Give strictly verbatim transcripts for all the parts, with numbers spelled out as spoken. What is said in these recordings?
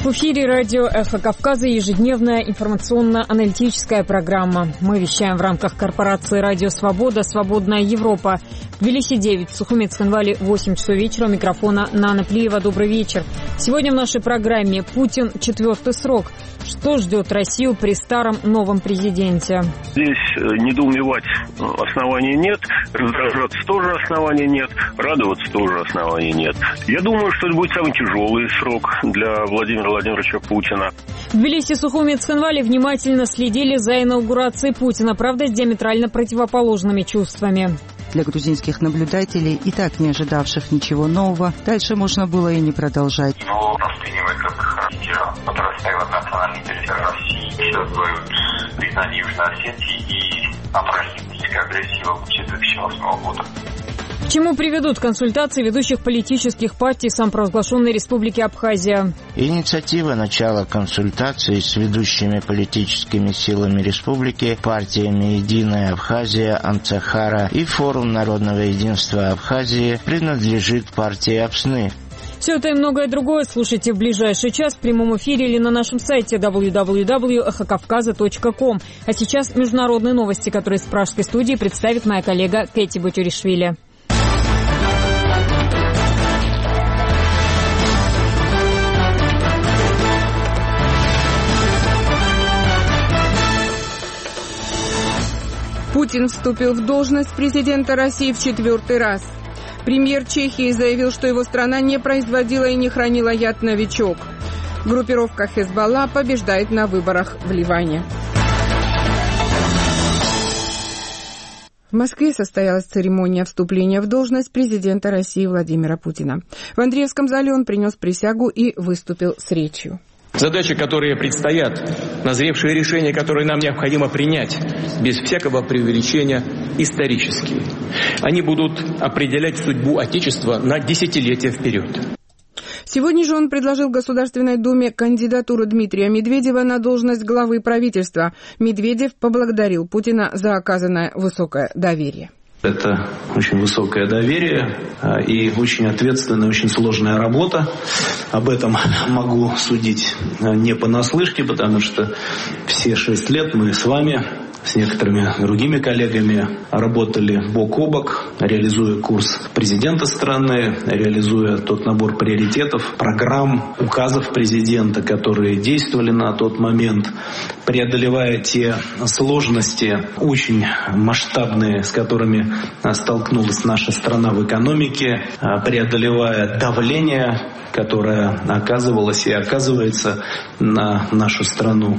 В эфире радио «Эхо Кавказа» ежедневная информационно-аналитическая программа. Мы вещаем в рамках корпорации «Радио Свобода», «Свободная Европа». В Тбилиси девять, в Сухумет-Цхинвале восемь часов вечера. У микрофона Нана Плиева. Добрый вечер. Сегодня в нашей программе «Путин. Четвертый срок». Что ждет Россию при старом новом президенте? Здесь недоумевать оснований нет, раздражаться тоже оснований нет, радоваться тоже оснований нет. Я думаю, что это будет самый тяжелый срок для Владимира Владимировича Путина. В Тбилиси, Сухумет-Цхинвале внимательно следили за инаугурацией Путина, правда, с диаметрально противоположными чувствами. Для грузинских наблюдателей, и так не ожидавших ничего нового, дальше можно было и не продолжать. Его воспринимают как лидера, который отстаивает национальный интерес России, создают признание Южной Осетии и отражение политической агрессии в две тысячи восьмого года. К чему приведут консультации ведущих политических партий самопровозглашенной Республики Абхазия? Инициатива начала консультаций с ведущими политическими силами республики, партиями «Единая Абхазия», «Амцахара» и Форум народного единства Абхазии принадлежит партии «Апсны». Все это и многое другое слушайте в ближайший час в прямом эфире или на нашем сайте дабл ю дабл ю дабл ю точка эхо кавказа точка ком. А сейчас международные новости, которые из пражской студии представит моя коллега Кэти Бутюришвили. Путин вступил в должность президента России в четвертый раз. Премьер Чехии заявил, что его страна не производила и не хранила яд «Новичок». Группировка Хезболла побеждает на выборах в Ливане. В Москве состоялась церемония вступления в должность президента России Владимира Путина. В Андреевском зале он принес присягу и выступил с речью. Задачи, которые предстоят, назревшие решения, которые нам необходимо принять, без всякого преувеличения, исторические. Они будут определять судьбу Отечества на десятилетия вперед. Сегодня же он предложил Государственной Думе кандидатуру Дмитрия Медведева на должность главы правительства. Медведев поблагодарил Путина за оказанное высокое доверие. Это очень высокое доверие и очень ответственная, очень сложная работа. Об этом могу судить не понаслышке, потому что все шесть лет мы с вами, с некоторыми другими коллегами работали бок о бок, реализуя курс президента страны, реализуя тот набор приоритетов, программ, указов президента, которые действовали на тот момент, преодолевая те сложности очень масштабные, с которыми столкнулась наша страна в экономике, преодолевая давление, которое оказывалось и оказывается на нашу страну.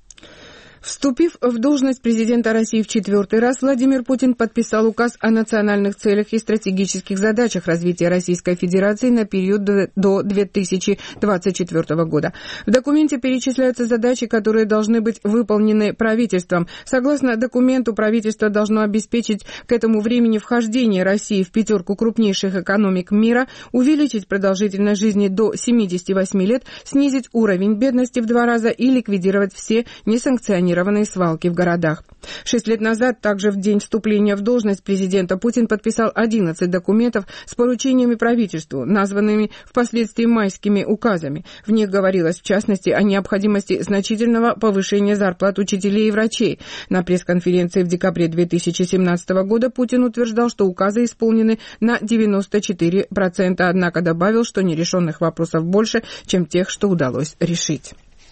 Вступив в должность президента России в четвертый раз, Владимир Путин подписал указ о национальных целях и стратегических задачах развития Российской Федерации на период до две тысячи двадцать четвёртого года. В документе перечисляются задачи, которые должны быть выполнены правительством. Согласно документу, правительство должно обеспечить к этому времени вхождение России в пятерку крупнейших экономик мира, увеличить продолжительность жизни до семидесяти восьми лет, снизить уровень бедности в два раза и ликвидировать все несанкционированные свалки в городах. Шесть лет назад, также в день вступления в должность президента, Путин подписал одиннадцать документов с поручениями правительству, названными впоследствии майскими указами. В них говорилось, в частности, о необходимости значительного повышения зарплат учителей и врачей. На пресс-конференции в декабре две тысячи семнадцатого года Путин утверждал, что указы исполнены на девяносто четыре процента, однако добавил, что нерешенных вопросов больше, чем тех, что удалось решить.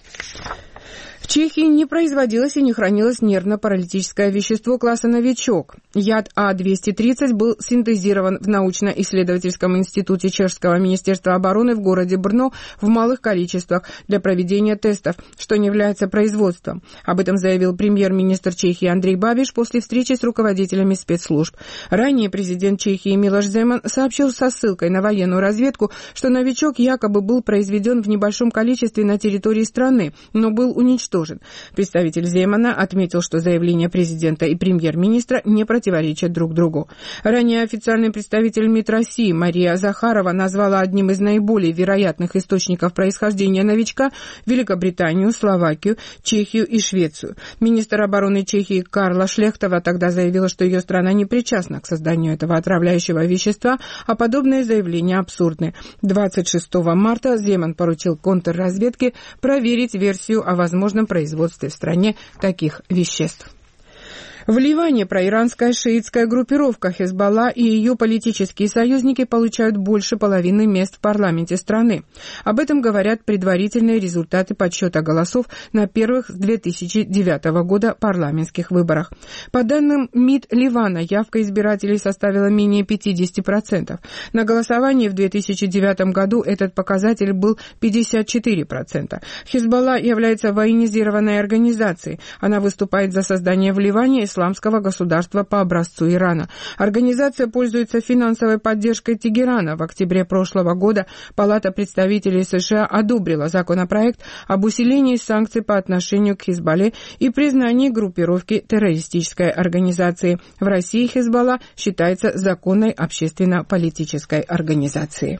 В Чехии не производилось и не хранилось нервно-паралитическое вещество класса «Новичок». Яд А двести тридцать был синтезирован в научно-исследовательском институте Чешского министерства обороны в городе Брно в малых количествах для проведения тестов, что не является производством. Об этом заявил премьер-министр Чехии Андрей Бабиш после встречи с руководителями спецслужб. Ранее президент Чехии Милош Земан сообщил со ссылкой на военную разведку, что «Новичок» якобы был произведен в небольшом количестве на территории страны, но был уничтожен уничтожен. Представитель Земана отметил, что заявления президента и премьер-министра не противоречат друг другу. Ранее официальный представитель МИД России Мария Захарова назвала одним из наиболее вероятных источников происхождения новичка Великобританию, Словакию, Чехию и Швецию. Министр обороны Чехии Карла Шлехтова тогда заявила, что ее страна не причастна к созданию этого отравляющего вещества, а подобные заявления абсурдны. двадцать шестого марта Земан поручил контрразведке проверить версию о возможном производстве в стране таких веществ. В Ливане проиранская шиитская группировка Хезболла и ее политические союзники получают больше половины мест в парламенте страны. Об этом говорят предварительные результаты подсчета голосов на первых с две тысячи девятого года парламентских выборах. По данным МИД Ливана, явка избирателей составила менее пятьдесят процентов. На голосовании в две тысячи девятом году этот показатель был пятьдесят четыре процента. Хезболла является военизированной организацией. Она выступает за создание в Ливане исламского государства по образцу Ирана. Организация пользуется финансовой поддержкой Тегерана. В октябре прошлого года Палата представителей США одобрила законопроект об усилении санкций по отношению к Хезболле и признании группировки террористической организации. В России Хезболла считается законной общественно-политической организацией.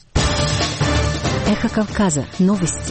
Эхо Кавказа. Новости.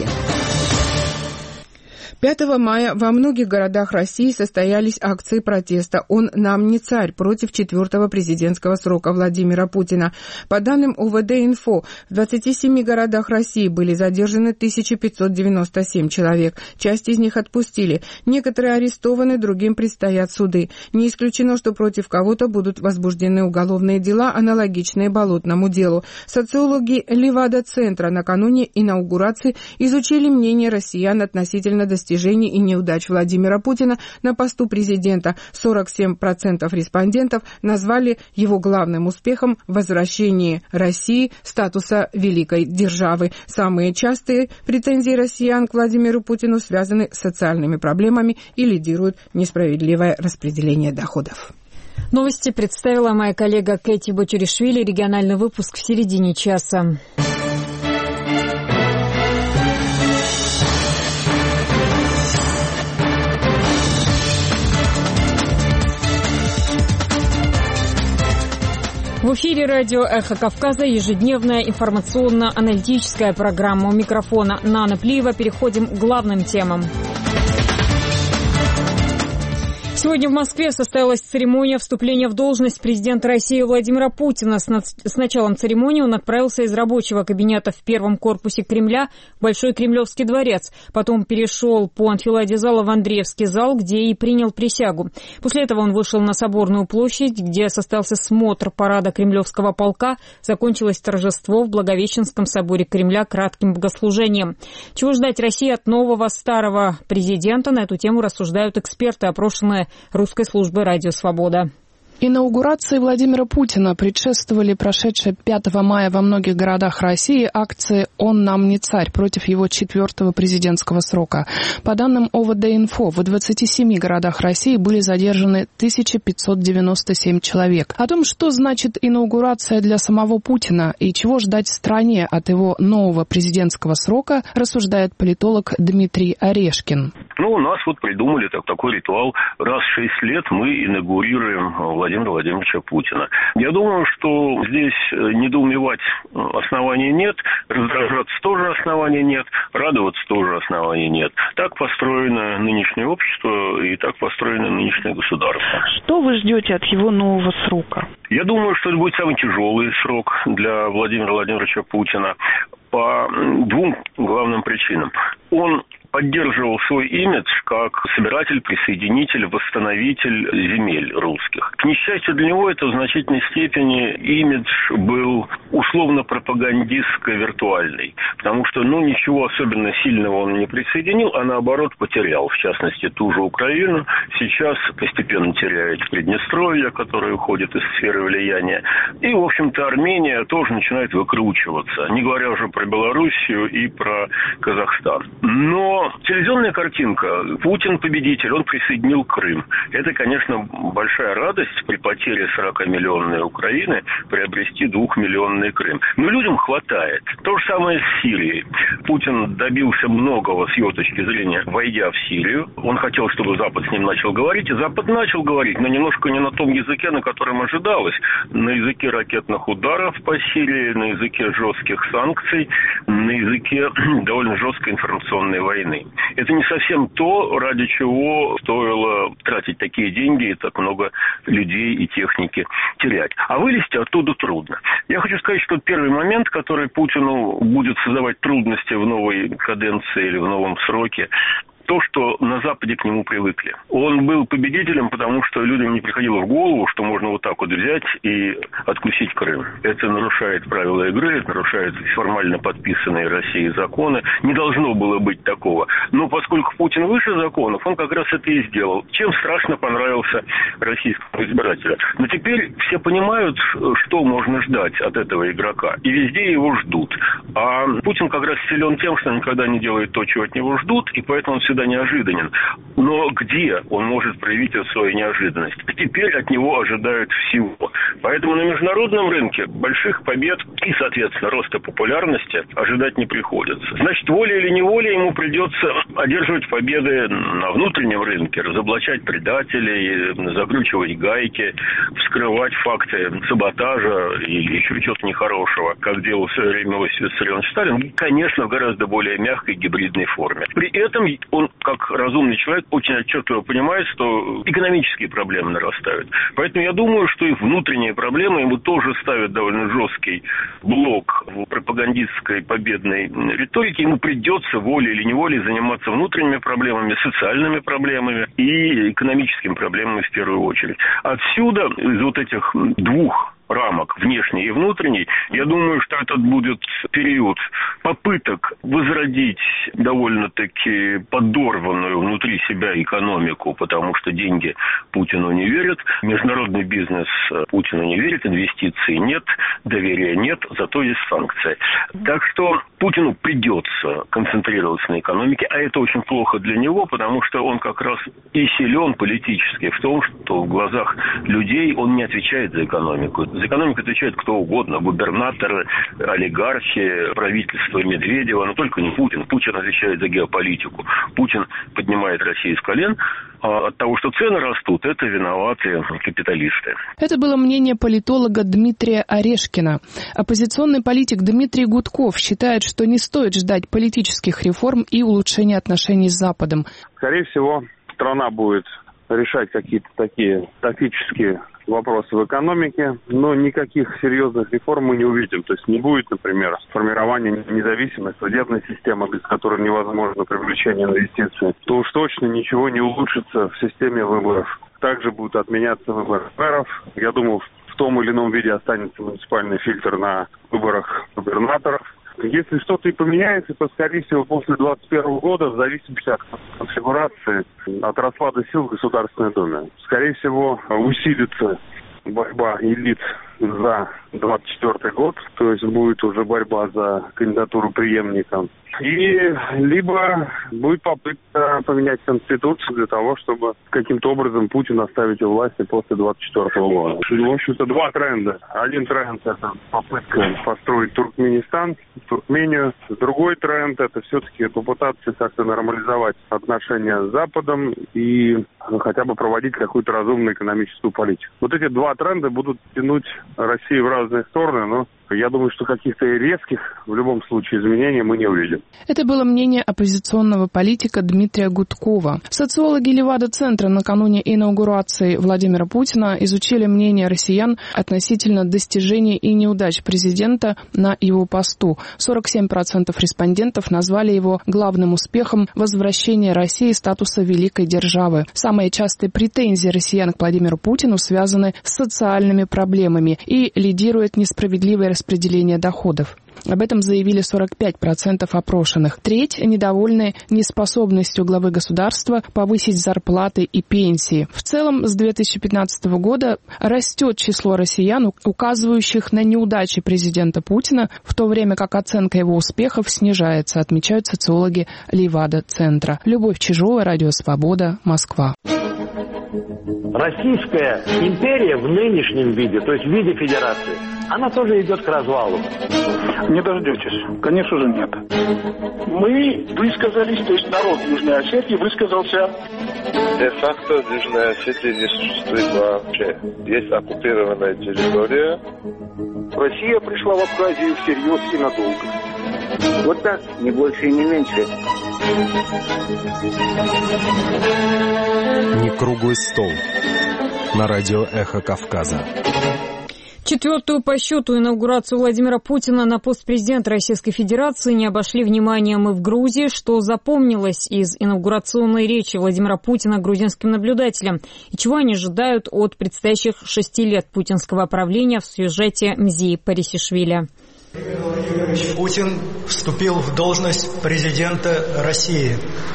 пятого мая во многих городах России состоялись акции протеста «Он нам не царь» против четвертого президентского срока Владимира Путина. По данным о вэ дэ-инфо, в двадцати семи городах России были задержаны тысяча пятьсот девяносто семь человек. Часть из них отпустили. Некоторые арестованы, другим предстоят суды. Не исключено, что против кого-то будут возбуждены уголовные дела, аналогичные Болотному делу. Социологи Левада-центра накануне инаугурации изучили мнение россиян относительно достижений достижений и неудач Владимира Путина на посту президента. сорок семь процентов респондентов назвали его главным успехом возвращение России статуса великой державы. Самые частые претензии россиян к Владимиру Путину связаны с социальными проблемами и лидирует несправедливое распределение доходов. Новости представила моя коллега Кэти Бочеришвили. Региональный выпуск в середине часа. В эфире радио «Эхо Кавказа» ежедневная информационно-аналитическая программа. У микрофона Нана Плиева. Переходим к главным темам. Сегодня в Москве состоялась церемония вступления в должность президента России Владимира Путина. С началом церемонии он отправился из рабочего кабинета в первом корпусе Кремля в Большой Кремлевский дворец. Потом перешел по анфиладе зала в Андреевский зал, где и принял присягу. После этого он вышел на Соборную площадь, где состоялся смотр парада Кремлевского полка. Закончилось торжество в Благовещенском соборе Кремля кратким богослужением. Чего ждать России от нового старого президента? На эту тему рассуждают эксперты, опрошенные русской службы «Радио Свобода». Инаугурации Владимира Путина предшествовали прошедшие пятого мая во многих городах России акции «Он нам не царь» против его четвертого президентского срока. По данным о вэ дэ-инфо, в двадцати семи городах России были задержаны тысяча пятьсот девяносто семь человек. О том, что значит инаугурация для самого Путина и чего ждать стране от его нового президентского срока, рассуждает политолог Дмитрий Орешкин. Ну, у нас вот придумали так, такой ритуал. Раз в шесть лет мы инаугурируем Владимира Владимировича Путина. Я думаю, что здесь недоумевать оснований нет, раздражаться тоже оснований нет, радоваться тоже оснований нет. Так построено нынешнее общество и так построено нынешнее государство. Что вы ждете от его нового срока? Я думаю, что это будет самый тяжелый срок для Владимира Владимировича Путина по двум главным причинам. Он поддерживал свой имидж как собиратель, присоединитель, восстановитель земель русских. К несчастью для него, это в значительной степени имидж был условно-пропагандистско-виртуальный, потому что, ну, ничего особенно сильного он не присоединил, а наоборот потерял, в частности, ту же Украину. Сейчас постепенно теряет Приднестровье, которое уходит из сферы влияния. И, в общем-то, Армения тоже начинает выкручиваться, не говоря уже про Белоруссию и про Казахстан. Но Но телевизионная картинка, Путин победитель, он присоединил Крым. Это, конечно, большая радость при потере сорокамиллионной Украины приобрести двухмиллионный Крым. Но людям хватает. То же самое с Сирией. Путин добился многого с его точки зрения, войдя в Сирию. Он хотел, чтобы Запад с ним начал говорить, и Запад начал говорить, но немножко не на том языке, на котором ожидалось. На языке ракетных ударов по Сирии, на языке жестких санкций, на языке довольно жесткой информационной войны. Это не совсем то, ради чего стоило тратить такие деньги и так много людей и техники терять. А вылезти оттуда трудно. Я хочу сказать, что первый момент, который Путину будет создавать трудности в новой каденции или в новом сроке, то, что на Западе к нему привыкли. Он был победителем, потому что людям не приходило в голову, что можно вот так вот взять и откусить Крым. Это нарушает правила игры, это нарушает формально подписанные Россией законы. Не должно было быть такого. Но поскольку Путин выше законов, он как раз это и сделал. Чем страшно понравился российскому избирателю. Но теперь все понимают, что можно ждать от этого игрока. И везде его ждут. А Путин как раз силен тем, что никогда не делает то, чего от него ждут, и поэтому он всегда неожиданен. Но где он может проявить эту свою неожиданность? Теперь от него ожидают всего. Поэтому на международном рынке больших побед и, соответственно, роста популярности ожидать не приходится. Значит, волей или неволей ему придется одерживать победы на внутреннем рынке, разоблачать предателей, закручивать гайки, вскрывать факты саботажа или еще чего-то нехорошего, как делал в свое время Иосиф Виссарионович Сталин, и, конечно, в гораздо более мягкой гибридной форме. При этом он, как разумный человек, очень отчетливо понимает, что экономические проблемы нарастают. Поэтому я думаю, что и внутренние проблемы ему тоже ставят довольно жесткий блок в пропагандистской победной риторике. Ему придется волей или неволей заниматься внутренними проблемами, социальными проблемами и экономическими проблемами в первую очередь. Отсюда, из вот этих двух рамок, внешней и внутренней, я думаю, что этот будет период попыток возродить довольно-таки подорванную внутри себя экономику, потому что деньги Путину не верят, международный бизнес Путину не верит, инвестиций нет, доверия нет, зато есть санкции. Так что Путину придется концентрироваться на экономике, а это очень плохо для него, потому что он как раз и силен политически в том, что в глазах людей он не отвечает за экономику. За экономику отвечает кто угодно, губернаторы, олигархи, правительство Медведева, но только не Путин. Путин отвечает за геополитику. Путин поднимает Россию с колен. А от того, что цены растут, это виноваты капиталисты. Это было мнение политолога Дмитрия Орешкина. Оппозиционный политик Дмитрий Гудков считает, что не стоит ждать политических реформ и улучшения отношений с Западом. Скорее всего, страна будет решать какие-то такие тактические вопросы в экономике, но никаких серьезных реформ мы не увидим. То есть не будет, например, формирования независимой судебной системы, без которой невозможно привлечение инвестиций. То уж точно ничего не улучшится в системе выборов. Также будут отменяться выборы мэров. Я думаю, в том или ином виде останется муниципальный фильтр на выборах губернаторов. Если что-то и поменяется, то, скорее всего, после двадцать первого года, в зависимости от конфигурации, от расклада сил в Государственной Думе, скорее всего, усилится борьба элит за двадцать четвёртый год, то есть будет уже борьба за кандидатуру преемника. И либо будет попытка поменять Конституцию для того, чтобы каким-то образом Путин оставить у власти после двадцать четвёртого года. В общем-то, два тренда. Один тренд – это попытка построить Туркменистан, Туркмению. Другой тренд – это все-таки попытаться как-то нормализовать отношения с Западом и хотя бы проводить какую-то разумную экономическую политику. Вот эти два тренда будут тянуть Россию в разные стороны, но я думаю, что каких-то резких, в любом случае, изменений мы не увидим. Это было мнение оппозиционного политика Дмитрия Гудкова. Социологи Левада-центра накануне инаугурации Владимира Путина изучили мнение россиян относительно достижений и неудач президента на его посту. сорок семь процентов респондентов назвали его главным успехом возвращения России статуса великой державы. Самые частые претензии россиян к Владимиру Путину связаны с социальными проблемами и лидирует несправедливое распределение доходов. Об этом заявили сорок пять процентов опрошенных. Треть недовольны неспособностью главы государства повысить зарплаты и пенсии. В целом, с две тысячи пятнадцатого года растет число россиян, указывающих на неудачи президента Путина, в то время как оценка его успехов снижается, отмечают социологи Левада-центра. Любовь Чижова, Радио Свобода, Москва. Российская империя в нынешнем виде, то есть в виде федерации, она тоже идет к развалу. Не дождетесь. Конечно же, нет. Мы высказались, то есть народ Южной Осетии высказался. Де-факто Южная Осетия не существует вообще. Есть оккупированная территория. Россия пришла в Абхазию всерьез и надолго. Вот так, не больше и не меньше. Не круглый стол. На радио «Эхо Кавказа». Четвертую по счету инаугурацию Владимира Путина на пост президента Российской Федерации не обошли вниманием и в Грузии, что запомнилось из инаугурационной речи Владимира Путина грузинским наблюдателям и чего они ожидают от предстоящих шести лет путинского правления в сюжете Мзии Парисишвили. Путин вступил в должность президента России.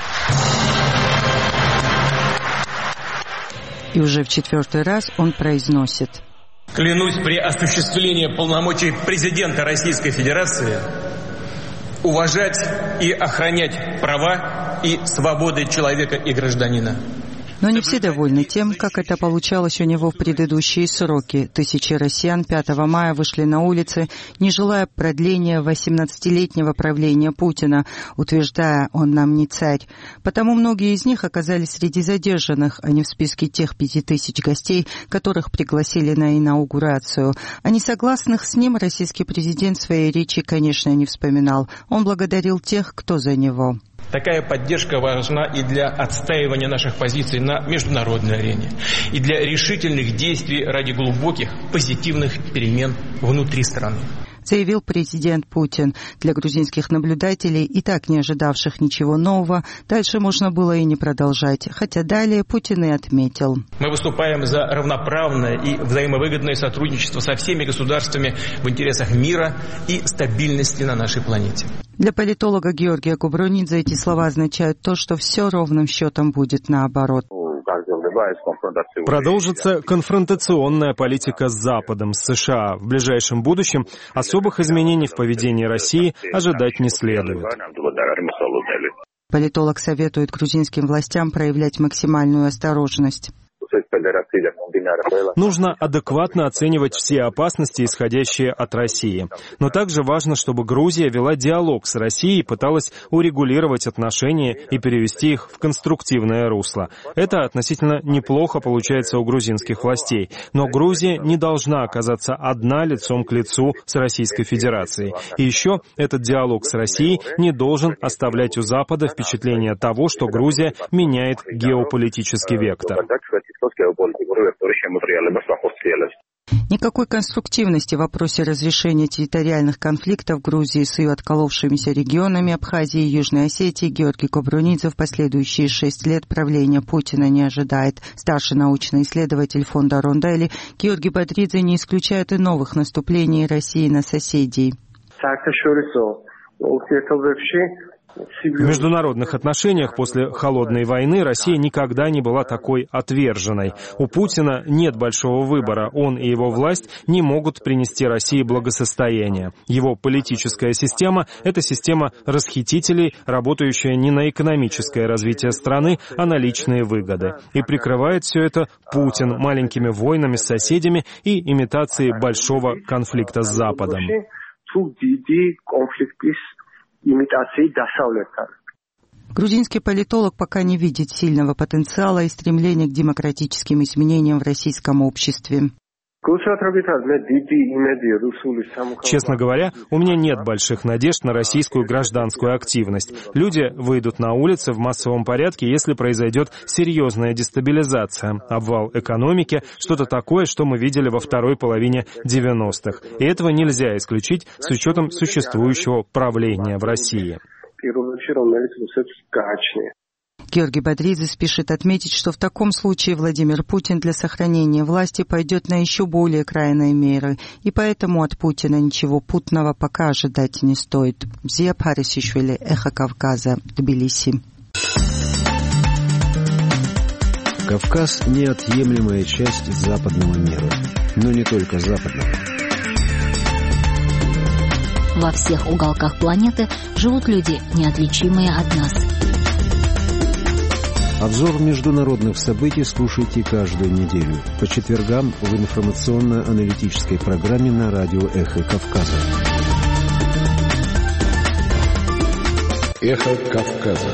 И уже в четвертый раз он произносит: клянусь при осуществлении полномочий президента Российской Федерации уважать и охранять права и свободы человека и гражданина. Но не все довольны тем, как это получалось у него в предыдущие сроки. Тысячи россиян пятого мая вышли на улицы, не желая продления восемнадцатилетнего правления Путина, утверждая: «Он нам не царь». Потому многие из них оказались среди задержанных, а не в списке тех пяти тысяч гостей, которых пригласили на инаугурацию. О несогласных с ним российский президент в своей речи, конечно, не вспоминал. Он благодарил тех, кто за него. Такая поддержка важна и для отстаивания наших позиций на международной арене, и для решительных действий ради глубоких позитивных перемен внутри страны. Заявил президент Путин. Для грузинских наблюдателей, и так не ожидавших ничего нового, дальше можно было и не продолжать. Хотя далее Путин и отметил: мы выступаем за равноправное и взаимовыгодное сотрудничество со всеми государствами в интересах мира и стабильности на нашей планете. Для политолога Георгия Кубронидзе эти слова означают то, что все ровным счетом будет наоборот. Продолжится конфронтационная политика с Западом, с США. В ближайшем будущем особых изменений в поведении России ожидать не следует. Политолог советует грузинским властям проявлять максимальную осторожность. Нужно адекватно оценивать все опасности, исходящие от России. Но также важно, чтобы Грузия вела диалог с Россией и пыталась урегулировать отношения и перевести их в конструктивное русло. Это относительно неплохо получается у грузинских властей. Но Грузия не должна оказаться одна лицом к лицу с Российской Федерацией. И еще этот диалог с Россией не должен оставлять у Запада впечатление того, что Грузия меняет геополитический вектор. Никакой конструктивности в вопросе разрешения территориальных конфликтов в Грузии с ее отколовшимися регионами Абхазии и Южной Осетии Георгий Кубронидзе в последующие шесть лет правления Путина не ожидает. Старший научный исследователь фонда Ронделли Георгий Бодридзе не исключает и новых наступлений России на соседей. В международных отношениях после холодной войны Россия никогда не была такой отверженной. У Путина нет большого выбора. Он и его власть не могут принести России благосостояние. Его политическая система – это система расхитителей, работающая не на экономическое развитие страны, а на личные выгоды. И прикрывает все это Путин маленькими войнами с соседями и имитацией большого конфликта с Западом. Грузинский политолог пока не видит сильного потенциала и стремления к демократическим изменениям в российском обществе. Честно говоря, у меня нет больших надежд на российскую гражданскую активность. Люди выйдут на улицы в массовом порядке, если произойдет серьезная дестабилизация, обвал экономики, что-то такое, что мы видели во второй половине девяностых. И этого нельзя исключить с учетом существующего правления в России. Георгий Бодридзе спешит отметить, что в таком случае Владимир Путин для сохранения власти пойдет на еще более крайние меры, и поэтому от Путина ничего путного пока ожидать не стоит. Зия Парисишвили, Эхо Кавказа, Тбилиси. Кавказ – неотъемлемая часть западного мира, но не только западного. Во всех уголках планеты живут люди, неотличимые от нас. Обзор международных событий слушайте каждую неделю по четвергам в информационно-аналитической программе на радио «Эхо Кавказа». «Эхо Кавказа».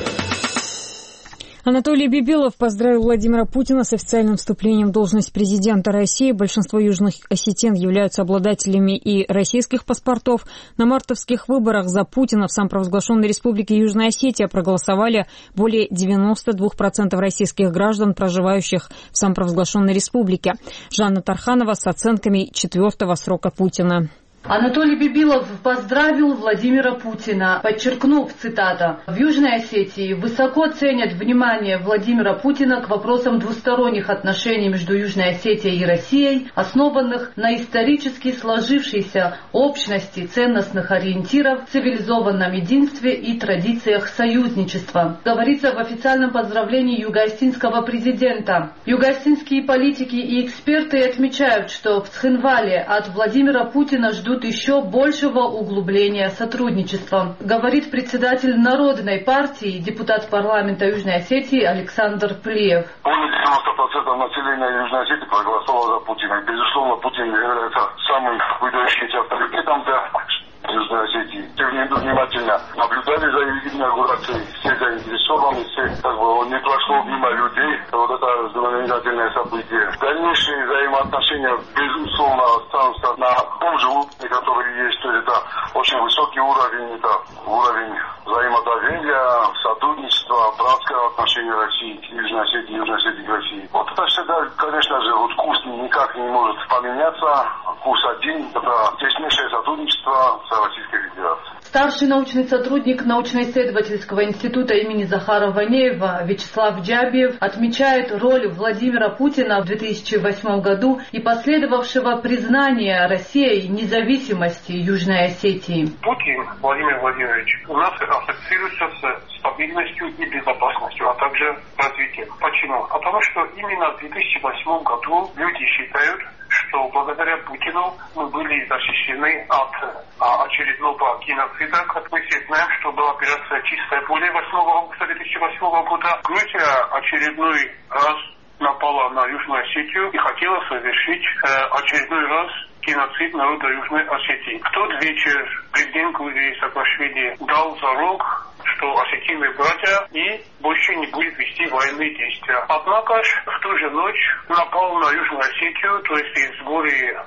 Анатолий Бибилов поздравил Владимира Путина с официальным вступлением в должность президента России. Большинство южных осетин являются обладателями и российских паспортов. На мартовских выборах за Путина в самопровозглашенной республике Южная Осетия проголосовали более девяносто два процента российских граждан, проживающих в самопровозглашенной республике. Жанна Тарханова с оценками четвертого срока Путина. Анатолий Бибилов поздравил Владимира Путина, подчеркнув, цитата, «В Южной Осетии высоко ценят внимание Владимира Путина к вопросам двусторонних отношений между Южной Осетией и Россией, основанных на исторически сложившейся общности ценностных ориентиров, цивилизованном единстве и традициях союзничества», говорится в официальном поздравлении юго-осетинского президента. Юго-осетинские политики и эксперты отмечают, что в Цхинвале от Владимира Путина ждут еще большего углубления сотрудничества, говорит председатель Народной партии, депутат парламента Южной Осетии Александр Плиев. Более девяноста процентов населения Южной Осетии проголосовало за Путина. Безусловно, Путин является самым выдающимся авторитетом для Южной Осетии. Все внимательно наблюдали за инаугурацией, все заинтересованы, все, как бы, не прошло мимо людей. Вот это знаменательное событие. Дальнейшие взаимоотношения, безусловно, останутся на том же уровне, который есть. То есть это очень высокий уровень, это уровень взаимодоверия, сотрудничества, братского отношения России к Южной Осетии, Южной Осетии к России. Вот это всегда, конечно же, вот курс никак не может поменяться. Курс один – это теснейшее сотрудничество с Российской Федерацией. Старший научный сотрудник научно-исследовательского института имени Захара Ванеева Вячеслав Джабиев отмечает роль Владимира Путина в две тысячи восьмом году и последовавшего признания Россией независимости Южной Осетии. Путин Владимир Владимирович у нас ассоциируется с стабильностью и безопасностью, а также развитием. Почему? Потому что именно в две тысячи восьмом году люди считают, что благодаря Путину мы были защищены от а, очередного геноцида. Как мы все знаем, что была операция «Чистое поле» восьмого августа две тысячи восьмого года. Грузия очередной раз напала на Южную Осетию и хотела совершить э, очередной раз геноцид народа Южной Осетии. В тот вечер президент Грузии Саакашвили дал зарок, что осетины братья и больше не будет вести военные действия. Однако ж в ту же ночь напал на Южную Осетию, то есть из горы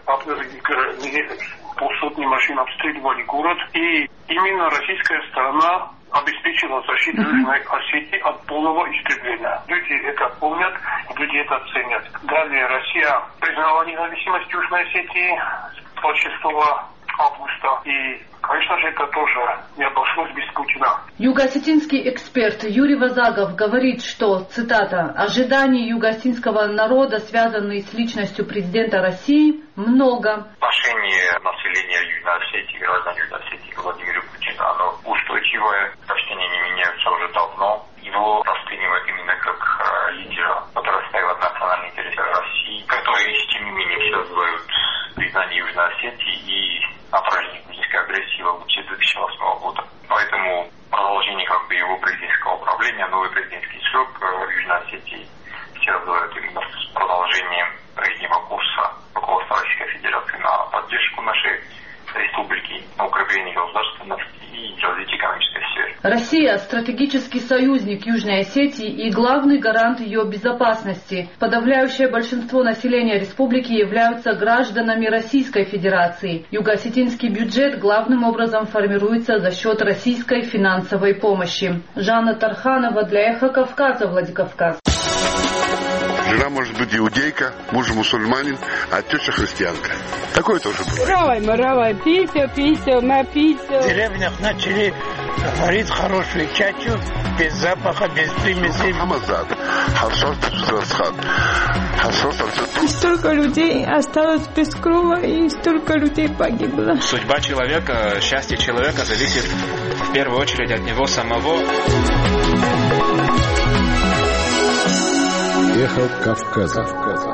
полсотни машин обстреливали город, и именно российская сторона обеспечила защиту Южной Осетии от полного истребления. Люди это помнят, люди это ценят. Далее Россия признала независимость Южной Осетии с двадцать шестого августа. И, конечно же, это тоже не обошлось без Путина. Юго-осетинский эксперт Юрий Вазагов говорит, что, цитата, «ожиданий юго-осетинского народа, связанные с личностью президента России, много». Отношение населения Южной Осетии, граждан Южной Осетии к Владимиру Путину, оно устойчивое, почти не меняются уже давно. Его расценивают именно как э, лидера, который отстаивает национальные интересы России, которые, тем не менее, связывают признание Южной Осетии и отражение политической агрессии в августе две тысячи восьмого года. Поэтому продолжение как бы его президентского управления, новый президентский срок в Южной Осетии связывают именно с продолжением прежнего курса руководства Российской Федерации на поддержку нашей республики, на укрепление государственности и развитие экономической сферы. Россия – стратегический союзник Южной Осетии и главный гарант ее безопасности. Подавляющее большинство населения республики являются гражданами Российской Федерации. Юго-осетинский бюджет главным образом формируется за счет российской финансовой помощи. Жанна Тарханова для Эхо Кавказа, Владикавказ. Жена может быть иудейка, муж мусульманин, а теща христианка. Такое тоже было. Равай, мы равай, писю, писю, мы писю. В деревнях начали Варит хорошую чачу, без запаха, без примесей. И столько людей осталось без крова, и столько людей погибло. Судьба человека, счастье человека зависит в первую очередь от него самого. Эхо Кавказа.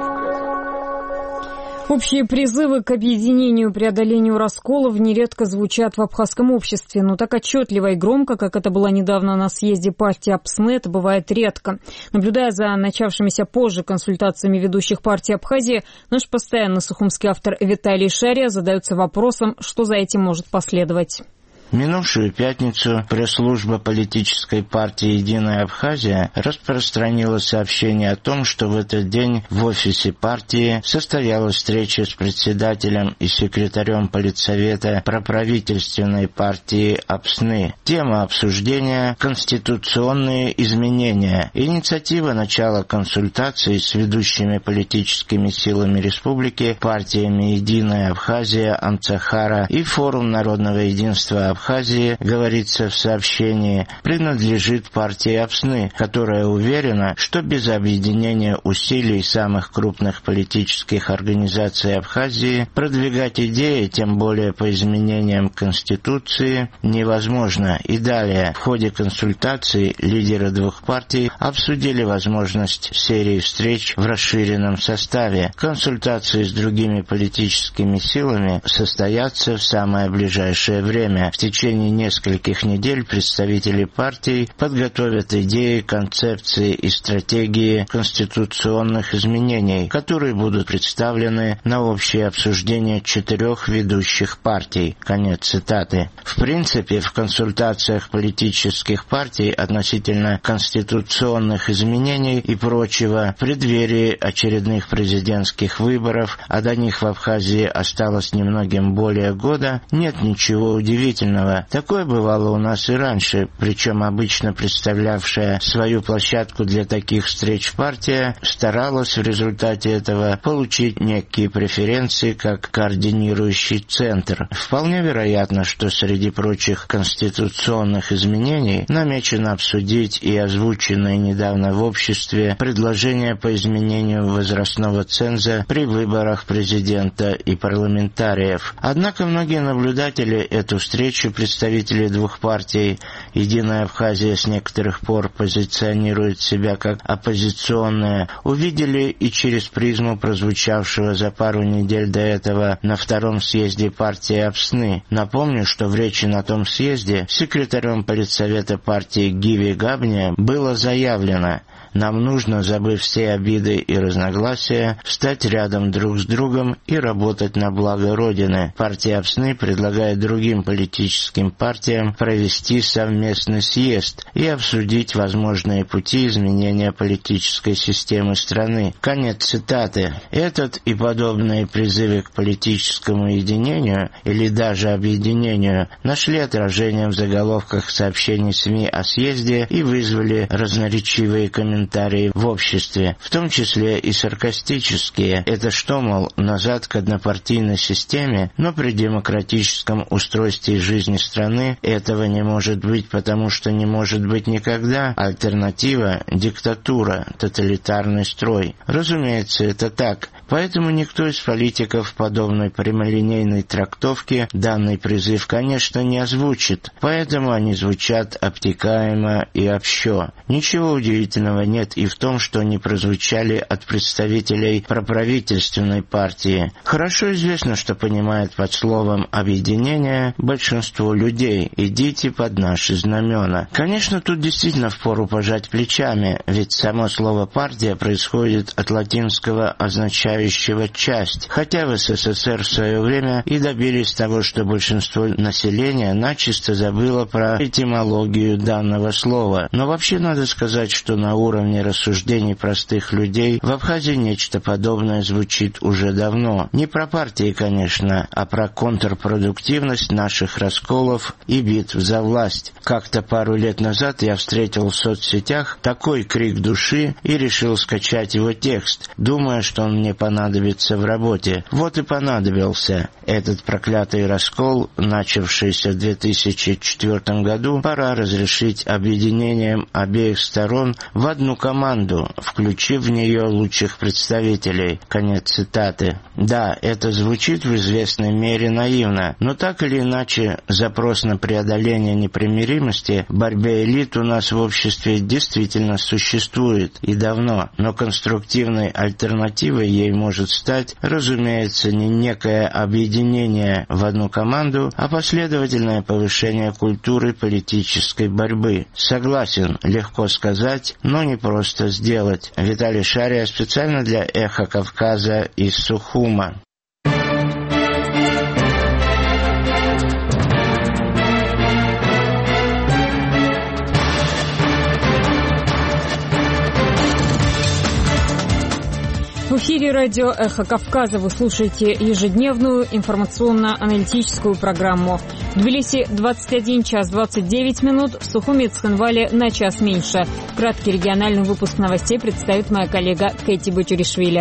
Общие призывы к объединению, преодолению расколов нередко звучат в абхазском обществе, но так отчетливо и громко, как это было недавно на съезде партии Апсны, это бывает редко. Наблюдая за начавшимися позже консультациями ведущих партий Абхазии, наш постоянный сухумский автор Виталий Шария задается вопросом, что за этим может последовать. В минувшую пятницу пресс-служба политической партии «Единая Абхазия» распространила сообщение о том, что в этот день в офисе партии состоялась встреча с председателем и секретарем политсовета проправительственной партии Апсны. Тема обсуждения – конституционные изменения. Инициатива начала консультаций с ведущими политическими силами республики, партиями «Единая Абхазия», «Амцахара» и Форум народного единства Абхазии, говорится в сообщении, принадлежит партии Апсны, которая уверена, что без объединения усилий самых крупных политических организаций Абхазии продвигать идеи, тем более по изменениям Конституции, невозможно. И далее, в ходе консультаций лидеры двух партий обсудили возможность серии встреч в расширенном составе. Консультации с другими политическими силами состоятся в самое ближайшее время. В течение нескольких недель представители партий подготовят идеи, концепции и стратегии конституционных изменений, которые будут представлены на общее обсуждение четырех ведущих партий. Конец цитаты. В принципе, в консультациях политических партий относительно конституционных изменений и прочего в преддверии очередных президентских выборов, а до них в Абхазии осталось немногим более года, нет ничего удивительного. Такое бывало у нас и раньше, причем обычно представлявшая свою площадку для таких встреч партия старалась в результате этого получить некие преференции как координирующий центр. Вполне вероятно, что среди прочих конституционных изменений намечено обсудить и озвученное недавно в обществе предложение по изменению возрастного ценза при выборах президента и парламентариев. Однако многие наблюдатели эту встречу представители двух партий «Единая Абхазия» с некоторых пор позиционирует себя как оппозиционная, увидели и через призму прозвучавшего за пару недель до этого на втором съезде партии Апсны. Напомню, что в речи на том съезде секретарем политсовета партии Гиви Габния было заявлено: нам нужно, забыв все обиды и разногласия, встать рядом друг с другом и работать на благо Родины. Партия Апсны предлагает другим политическим партиям провести совместный съезд и обсудить возможные пути изменения политической системы страны. Конец цитаты. Этот и подобные призывы к политическому единению или даже объединению нашли отражение в заголовках сообщений СМИ о съезде и вызвали разноречивые комментарии в обществе, в том числе и саркастические. Это что, мол, назад к однопартийной системе, но при демократическом устройстве жизни страны этого не может быть, потому что не может быть никогда. Альтернатива – диктатура, тоталитарный строй. Разумеется, это так. Поэтому никто из политиков подобной прямолинейной трактовки данный призыв, конечно, не озвучит. Поэтому они звучат обтекаемо и общо. Ничего удивительного нет и в том, что они прозвучали от представителей проправительственной партии. Хорошо известно, что понимает под словом «объединение» большинство людей. Идите под наши знамена. Конечно, тут действительно впору пожать плечами, ведь само слово «партия» происходит от латинского, означающего «часть», хотя в СССР в свое время и добились того, что большинство населения начисто забыло про этимологию данного слова. Но вообще надо сказать, что на уровне уровне рассуждений простых людей, в Абхазии нечто подобное звучит уже давно. Не про партии, конечно, а про контрпродуктивность наших расколов и битв за власть. Как-то пару лет назад я встретил в соцсетях такой крик души и решил скачать его текст, думая, что он мне понадобится в работе. Вот и понадобился. Этот проклятый раскол, начавшийся в две тысячи четвёртом году, пора разрешить объединением обеих сторон в одну команду, включив в нее лучших представителей. Конец цитаты. Да, это звучит в известной мере наивно, но так или иначе запрос на преодоление непримиримости в борьбе элит у нас в обществе действительно существует и давно, но конструктивной альтернативой ей может стать, разумеется, не некое объединение в одну команду, а последовательное повышение культуры политической борьбы. Согласен, легко сказать, но не просто сделать. Виталий Шария специально для «Эхо Кавказа» из Сухума. В эфире радио «Эхо Кавказа» вы слушаете ежедневную информационно-аналитическую программу. В Тбилиси двадцать один час двадцать девять минут, в Сухуми и Цхинвале на час меньше. Краткий региональный выпуск новостей представит моя коллега Кэти Бачуришвили.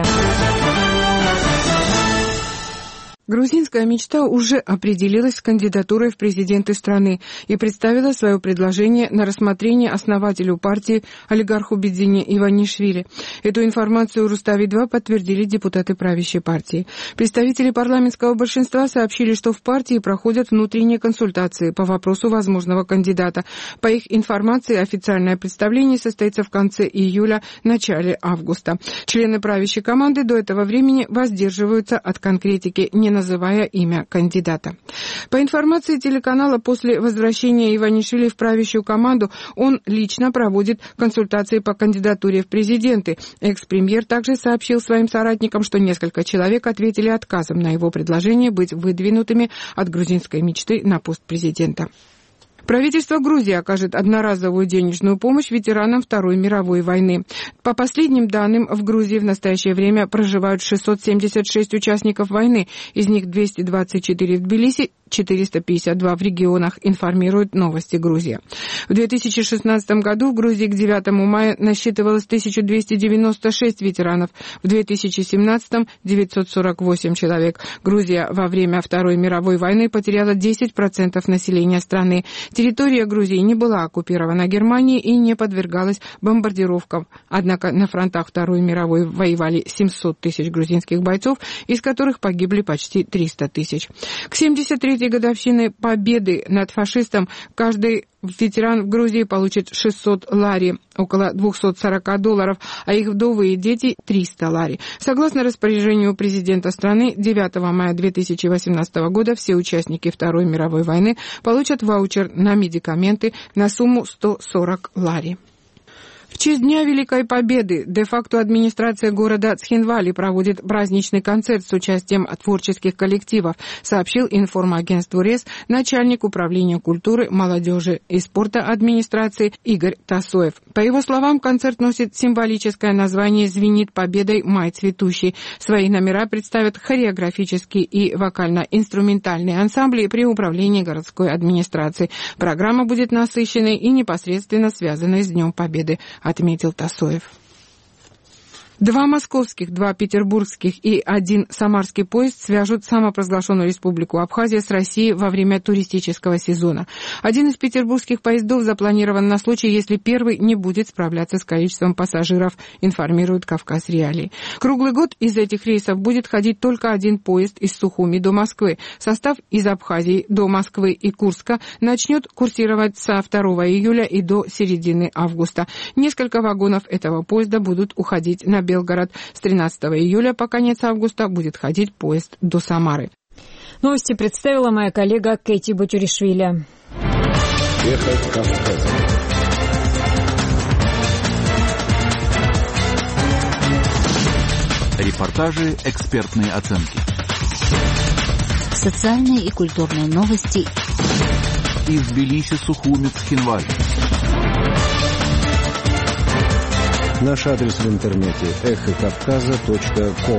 Грузинская мечта уже определилась с кандидатурой в президенты страны и представила свое предложение на рассмотрение основателю партии олигарху Бедзине Иванишвили. Эту информацию Рустави-два подтвердили депутаты правящей партии. Представители парламентского большинства сообщили, что в партии проходят внутренние консультации по вопросу возможного кандидата. По их информации, официальное представление состоится в конце июля, начале августа. Члены правящей команды до этого времени воздерживаются от конкретики, не называя имя кандидата. По информации телеканала, после возвращения Иванишвили в правящую команду он лично проводит консультации по кандидатуре в президенты. Экс-премьер также сообщил своим соратникам, что несколько человек ответили отказом на его предложение быть выдвинутыми от грузинской мечты на пост президента. Правительство Грузии окажет одноразовую денежную помощь ветеранам Второй мировой войны. По последним данным, в Грузии в настоящее время проживают шестьсот семьдесят шесть участников войны, из них двести двадцать четыре в Тбилиси, четыреста пятьдесят два в регионах, информирует «Новости Грузии». В две тысячи шестнадцатом году в Грузии к девятому мая насчитывалось тысяча двести девяносто шесть ветеранов, в две тысячи семнадцатом – девятьсот сорок восемь человек. Грузия во время Второй мировой войны потеряла десять процентов населения страны. Территория Грузии не была оккупирована Германией и не подвергалась бомбардировкам. Однако на фронтах Второй мировой воевали семьсот тысяч грузинских бойцов, из которых погибли почти триста тысяч. К семьдесят третьей годовщине победы над фашистом каждый ветеран в Грузии получит шестьсот лари, около двести сорок долларов, а их вдовы и дети – триста лари. Согласно распоряжению президента страны, девятого мая две тысячи восемнадцатого года все участники Второй мировой войны получат ваучер на медикаменты на сумму сто сорок лари. В честь Дня Великой Победы де-факто администрация города Цхинвали проводит праздничный концерт с участием творческих коллективов, сообщил информагентству РЕС начальник управления культуры, молодежи и спорта администрации Игорь Тасоев. По его словам, концерт носит символическое название «Звенит победой май цветущий». Свои номера представят хореографические и вокально-инструментальные ансамбли при управлении городской администрации. Программа будет насыщенной и непосредственно связанной с Днем Победы, отметил Тасоев. Два московских, два петербургских и один самарский поезд свяжут самопровозглашенную республику Абхазия с Россией во время туристического сезона. Один из петербургских поездов запланирован на случай, если первый не будет справляться с количеством пассажиров, информирует Кавказ Реалии. Круглый год из этих рейсов будет ходить только один поезд из Сухуми до Москвы. Состав из Абхазии до Москвы и Курска начнет курсировать со второго июля и до середины августа. Несколько вагонов этого поезда будут уходить на Белгород. С тринадцатого июля по конец августа будет ходить поезд до Самары. Новости представила моя коллега Кэти Бачуришвили. Эхо Кавказа. Репортажи, экспертные оценки. Социальные и культурные новости. Из Тбилиси, Сухуми, Цхинвали. Наш адрес в интернете эхо кавказа точка ком.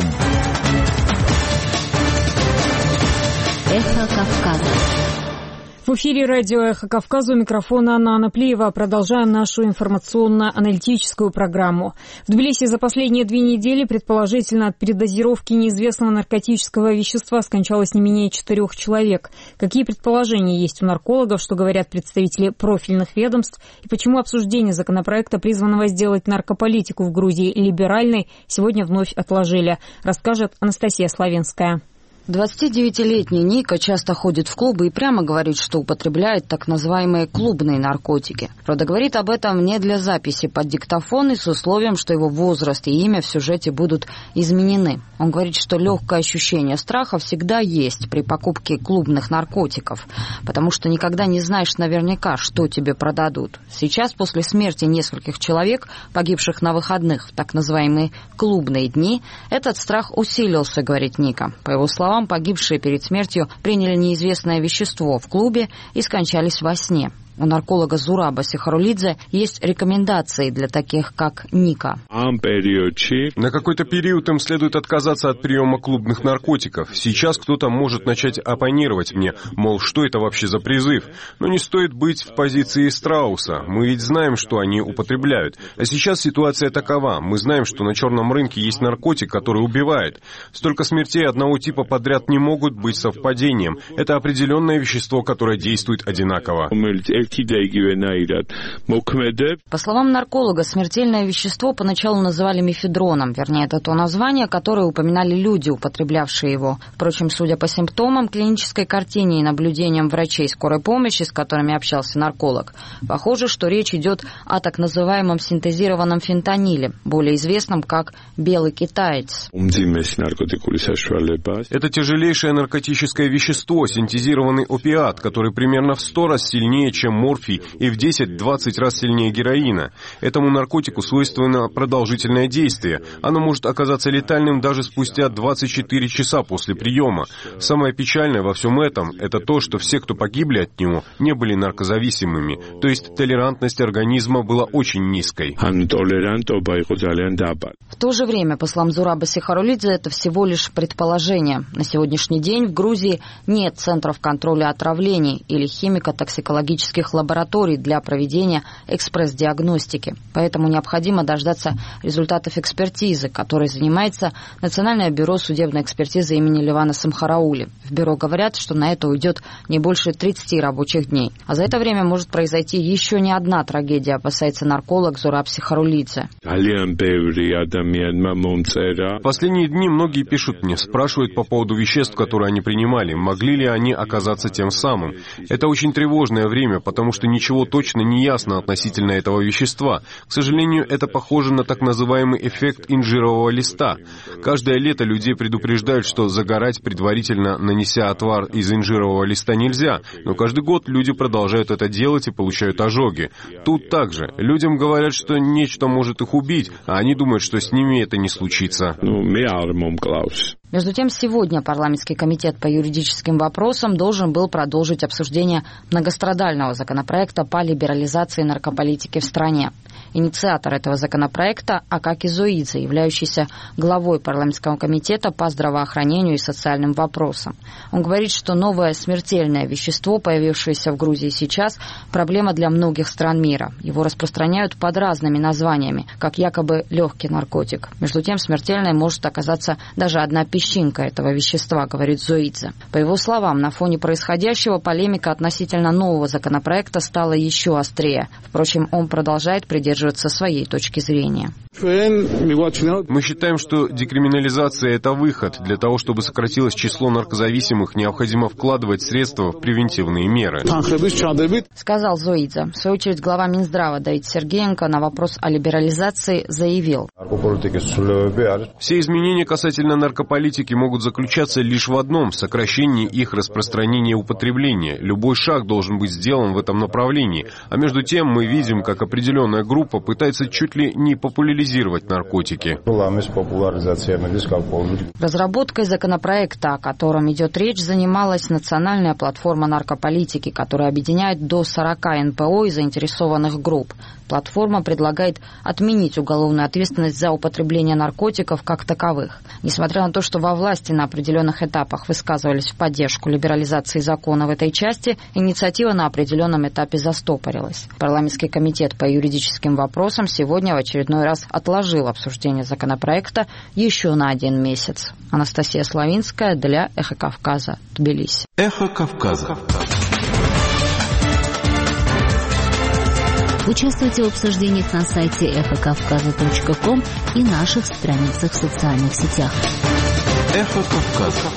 Эхо Кавказа. В эфире радио «Эхо Кавказа», у микрофона Анна Анаплиева. Продолжаем нашу информационно-аналитическую программу. В Тбилиси за последние две недели, предположительно от передозировки неизвестного наркотического вещества, скончалось не менее четырех человек. Какие предположения есть у наркологов, что говорят представители профильных ведомств, и почему обсуждение законопроекта, призванного сделать наркополитику в Грузии либеральной, сегодня вновь отложили, расскажет Анастасия Славенская. двадцатидевятилетний Ника часто ходит в клубы и прямо говорит, что употребляет так называемые клубные наркотики. Правда, говорит об этом не для записи под диктофон и с условием, что его возраст и имя в сюжете будут изменены. Он говорит, что легкое ощущение страха всегда есть при покупке клубных наркотиков, потому что никогда не знаешь наверняка, что тебе продадут. Сейчас, после смерти нескольких человек, погибших на выходных в так называемые клубные дни, этот страх усилился, говорит Ника. По его словам, погибшие перед смертью приняли неизвестное вещество в клубе и скончались во сне. У нарколога Зураба Сихарулидзе есть рекомендации для таких, как Ника. На какой-то период им следует отказаться от приема клубных наркотиков. Сейчас кто-то может начать оппонировать мне, мол, что это вообще за призыв? Но не стоит быть в позиции страуса. Мы ведь знаем, что они употребляют. А сейчас ситуация такова. Мы знаем, что на черном рынке есть наркотик, который убивает. Столько смертей одного типа подряд не могут быть совпадением. Это определенное вещество, которое действует одинаково. По словам нарколога, смертельное вещество поначалу называли мефедроном, вернее, это то название, которое упоминали люди, употреблявшие его. Впрочем, судя по симптомам, клинической картине и наблюдениям врачей скорой помощи, с которыми общался нарколог, похоже, что речь идет о так называемом синтезированном фентаниле, более известном как белый китаец. Это тяжелейшее наркотическое вещество, синтезированный опиат, который примерно в сто раз сильнее, чем морфий, и в десять-двадцать раз сильнее героина. Этому наркотику свойственно продолжительное действие. Оно может оказаться летальным даже спустя двадцать четыре часа после приема. Самое печальное во всем этом – это то, что все, кто погибли от него, не были наркозависимыми. То есть толерантность организма была очень низкой. В то же время, по словам Зураба Сихарулидзе, это всего лишь предположение. На сегодняшний день в Грузии нет центров контроля отравлений или химико-токсикологических лабораторий для проведения экспресс-диагностики. Поэтому необходимо дождаться результатов экспертизы, которой занимается Национальное бюро судебной экспертизы имени Левана Самхараули. В бюро говорят, что на это уйдет не больше тридцати рабочих дней. А за это время может произойти еще не одна трагедия, опасается нарколог Зураб Сихарулидзе. В последние дни многие пишут мне, спрашивают по поводу веществ, которые они принимали, могли ли они оказаться тем самым. Это очень тревожное время, потому что ничего точно не ясно относительно этого вещества. К сожалению, это похоже на так называемый эффект инжирового листа. Каждое лето людей предупреждают, что загорать, предварительно нанеся отвар из инжирового листа, нельзя, но каждый год люди продолжают это делать и получают ожоги. Тут также. Людям говорят, что нечто может их убить, а они думают, что с ними это не случится. Между тем, сегодня парламентский комитет по юридическим вопросам должен был продолжить обсуждение многострадального законопроекта по либерализации наркополитики в стране. Инициатор этого законопроекта Акаки Зоидзе, являющийся главой парламентского комитета по здравоохранению и социальным вопросам. Он говорит, что новое смертельное вещество, появившееся в Грузии сейчас, проблема для многих стран мира. Его распространяют под разными названиями, как якобы легкий наркотик. Между тем, смертельной может оказаться даже одна песчинка этого вещества, говорит Зоидзе. По его словам, на фоне происходящего полемика относительно нового законопроекта стала еще острее. Впрочем, он продолжает придерживаться своей точки зрения. Мы считаем, что декриминализация – это выход. Для того, чтобы сократилось число наркозависимых, необходимо вкладывать средства в превентивные меры. Сказал Зоидзе. В свою очередь, глава Минздрава Давид Сергеенко на вопрос о либерализации заявил. Все изменения касательно наркополитики могут заключаться лишь в одном – сокращении их распространения и употребления. Любой шаг должен быть сделан в этом направлении. А между тем мы видим, как определенная группа группа пытается чуть ли не популяризировать наркотики. Разработкой законопроекта, о котором идет речь, занималась Национальная платформа наркополитики, которая объединяет до сорока эн пэ о и заинтересованных групп. Платформа предлагает отменить уголовную ответственность за употребление наркотиков как таковых. Несмотря на то, что во власти на определенных этапах высказывались в поддержку либерализации закона в этой части, инициатива на определенном этапе застопорилась. Парламентский комитет по юридическим вопросам сегодня в очередной раз отложил обсуждение законопроекта еще на один месяц. Анастасия Славинская для «Эхо Кавказа», Тбилиси. «Эхо Кавказа». Участвуйте в обсуждениях на сайте эхо кавказа точка ком и наших страницах в социальных сетях. Эхо Кавказа.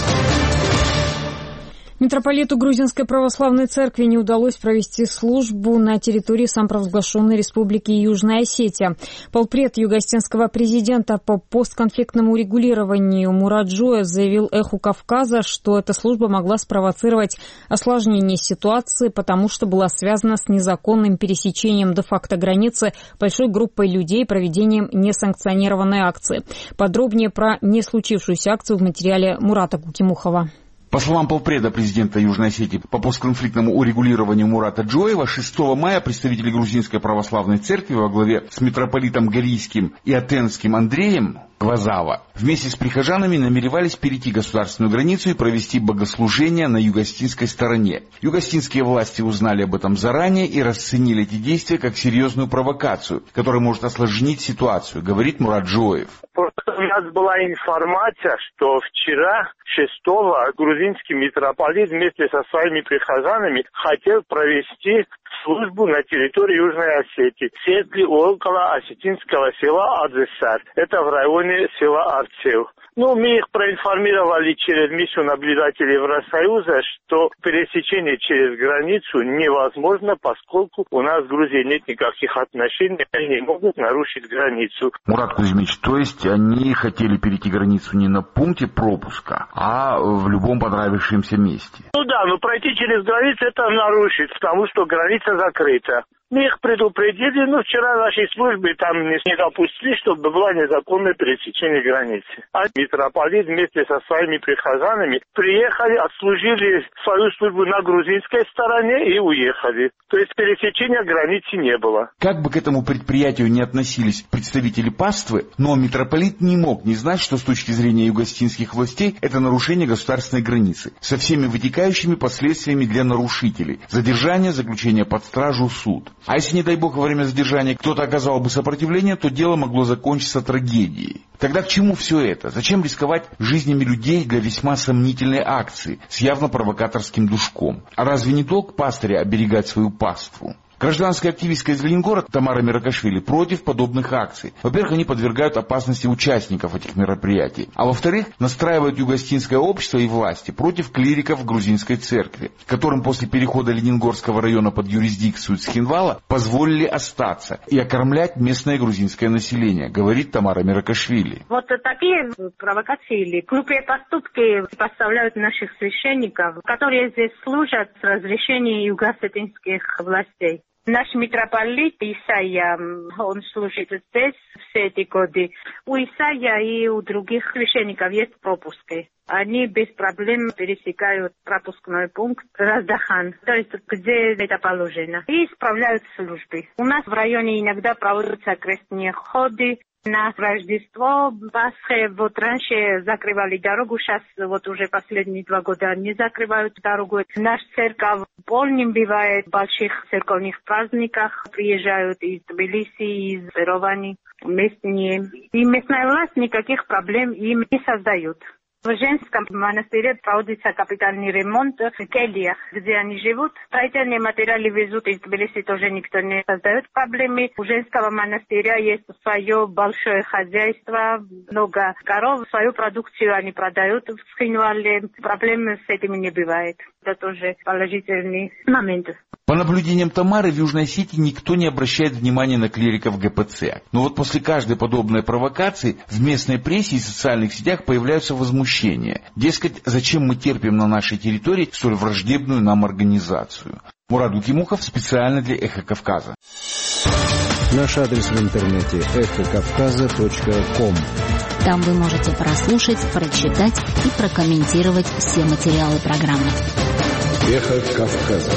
Митрополиту Грузинской Православной Церкви не удалось провести службу на территории самопровозглашенной Республики Южная Осетия. Полпред югостинского президента по постконфликтному урегулированию Мурат Джоев заявил «Эху Кавказа», что эта служба могла спровоцировать осложнение ситуации, потому что была связана с незаконным пересечением де-факто границы большой группой людей, проведением несанкционированной акции. Подробнее про не случившуюся акцию в материале Мурата Кукимухова. По словам полпреда президента Южной Осетии по постконфликтному урегулированию Мурата Джоева, шестого мая представители Грузинской Православной Церкви во главе с митрополитом Галийским и Атенским Андреем Квазава вместе с прихожанами намеревались перейти государственную границу и провести богослужение на югостинской стороне. Югостинские власти узнали об этом заранее и расценили эти действия как серьезную провокацию, которая может осложнить ситуацию, говорит Мурат Джоев. Просто у нас была информация, что вчера, шестого, грузинский митрополит вместе со своими прихожанами хотел провести службу на территории Южной Осетии, в центре около осетинского села Адзесар. Это в районе села Арцев. Ну, мы их проинформировали через миссию наблюдателей Евросоюза, что пересечение через границу невозможно, поскольку у нас в Грузии нет никаких отношений, они не могут нарушить границу. Мурат Кузьмич, то есть они хотели перейти границу не на пункте пропуска, а в любом понравившемся месте? Ну да, но пройти через границу это нарушить, потому что граница закрыта. Мы их предупредили, но вчера нашей службе там не, не допустили, чтобы было незаконное пересечение границы. А митрополит вместе со своими прихожанами приехали, отслужили свою службу на грузинской стороне и уехали. То есть пересечения границы не было. Как бы к этому предприятию ни относились представители паствы, но митрополит не мог не знать, что с точки зрения югостинских властей это нарушение государственной границы, со всеми вытекающими последствиями для нарушителей: задержание, заключение под стражу, суд. А если, не дай бог, во время задержания кто-то оказал бы сопротивление, то дело могло закончиться трагедией. Тогда к чему все это? Зачем рисковать жизнями людей для весьма сомнительной акции с явно провокаторским душком? А разве не долг пастыря оберегать свою паству? Гражданская активистка из Ленинграда Тамара Миракашвили против подобных акций. Во-первых, они подвергают опасности участников этих мероприятий. А во-вторых, настраивают югостинское общество и власти против клириков грузинской церкви, которым после перехода Ленингорского района под юрисдикцию Цхинвала позволили остаться и окормлять местное грузинское население, говорит Тамара Миракашвили. Вот такие провокации или глупые поступки поставляют наших священников, которые здесь служат с разрешения юго-осетинских властей. Наш митрополит Исайя, он служит здесь все эти годы. У Исайя и у других священников есть пропуски. Они без проблем пересекают пропускной пункт Раздахан, то есть где это положено, и исправляют службы. У нас в районе иногда проводятся крестные ходы. На Рождество, Пасхе, вот раньше закрывали дорогу, сейчас вот уже последние два года не закрывают дорогу. Наш церковь полным бывает, в больших церковных праздниках приезжают из Тбилиси, из Еревана местные. И местная власть никаких проблем им не создают. В женском монастыре проводится капитальный ремонт в кельях, где они живут. Строительные материалы везут из Тбилиси, тоже никто не создает проблемы. У женского монастыря есть свое большое хозяйство, много коров, свою продукцию они продают в Цхинвале. Проблем с этим не бывает. Это тоже положительный момент. По наблюдениям Тамары, в Южной Осетии никто не обращает внимания на клириков гэ пэ цэ. Но вот после каждой подобной провокации в местной прессе и социальных сетях появляются возмущения. Дескать, зачем мы терпим на нашей территории столь враждебную нам организацию? Мурат Кукимухов специально для «Эхо Кавказа». Наш адрес в интернете эхо кавказа точка ком. Там вы можете прослушать, прочитать и прокомментировать все материалы программы. Эхо Кавказа.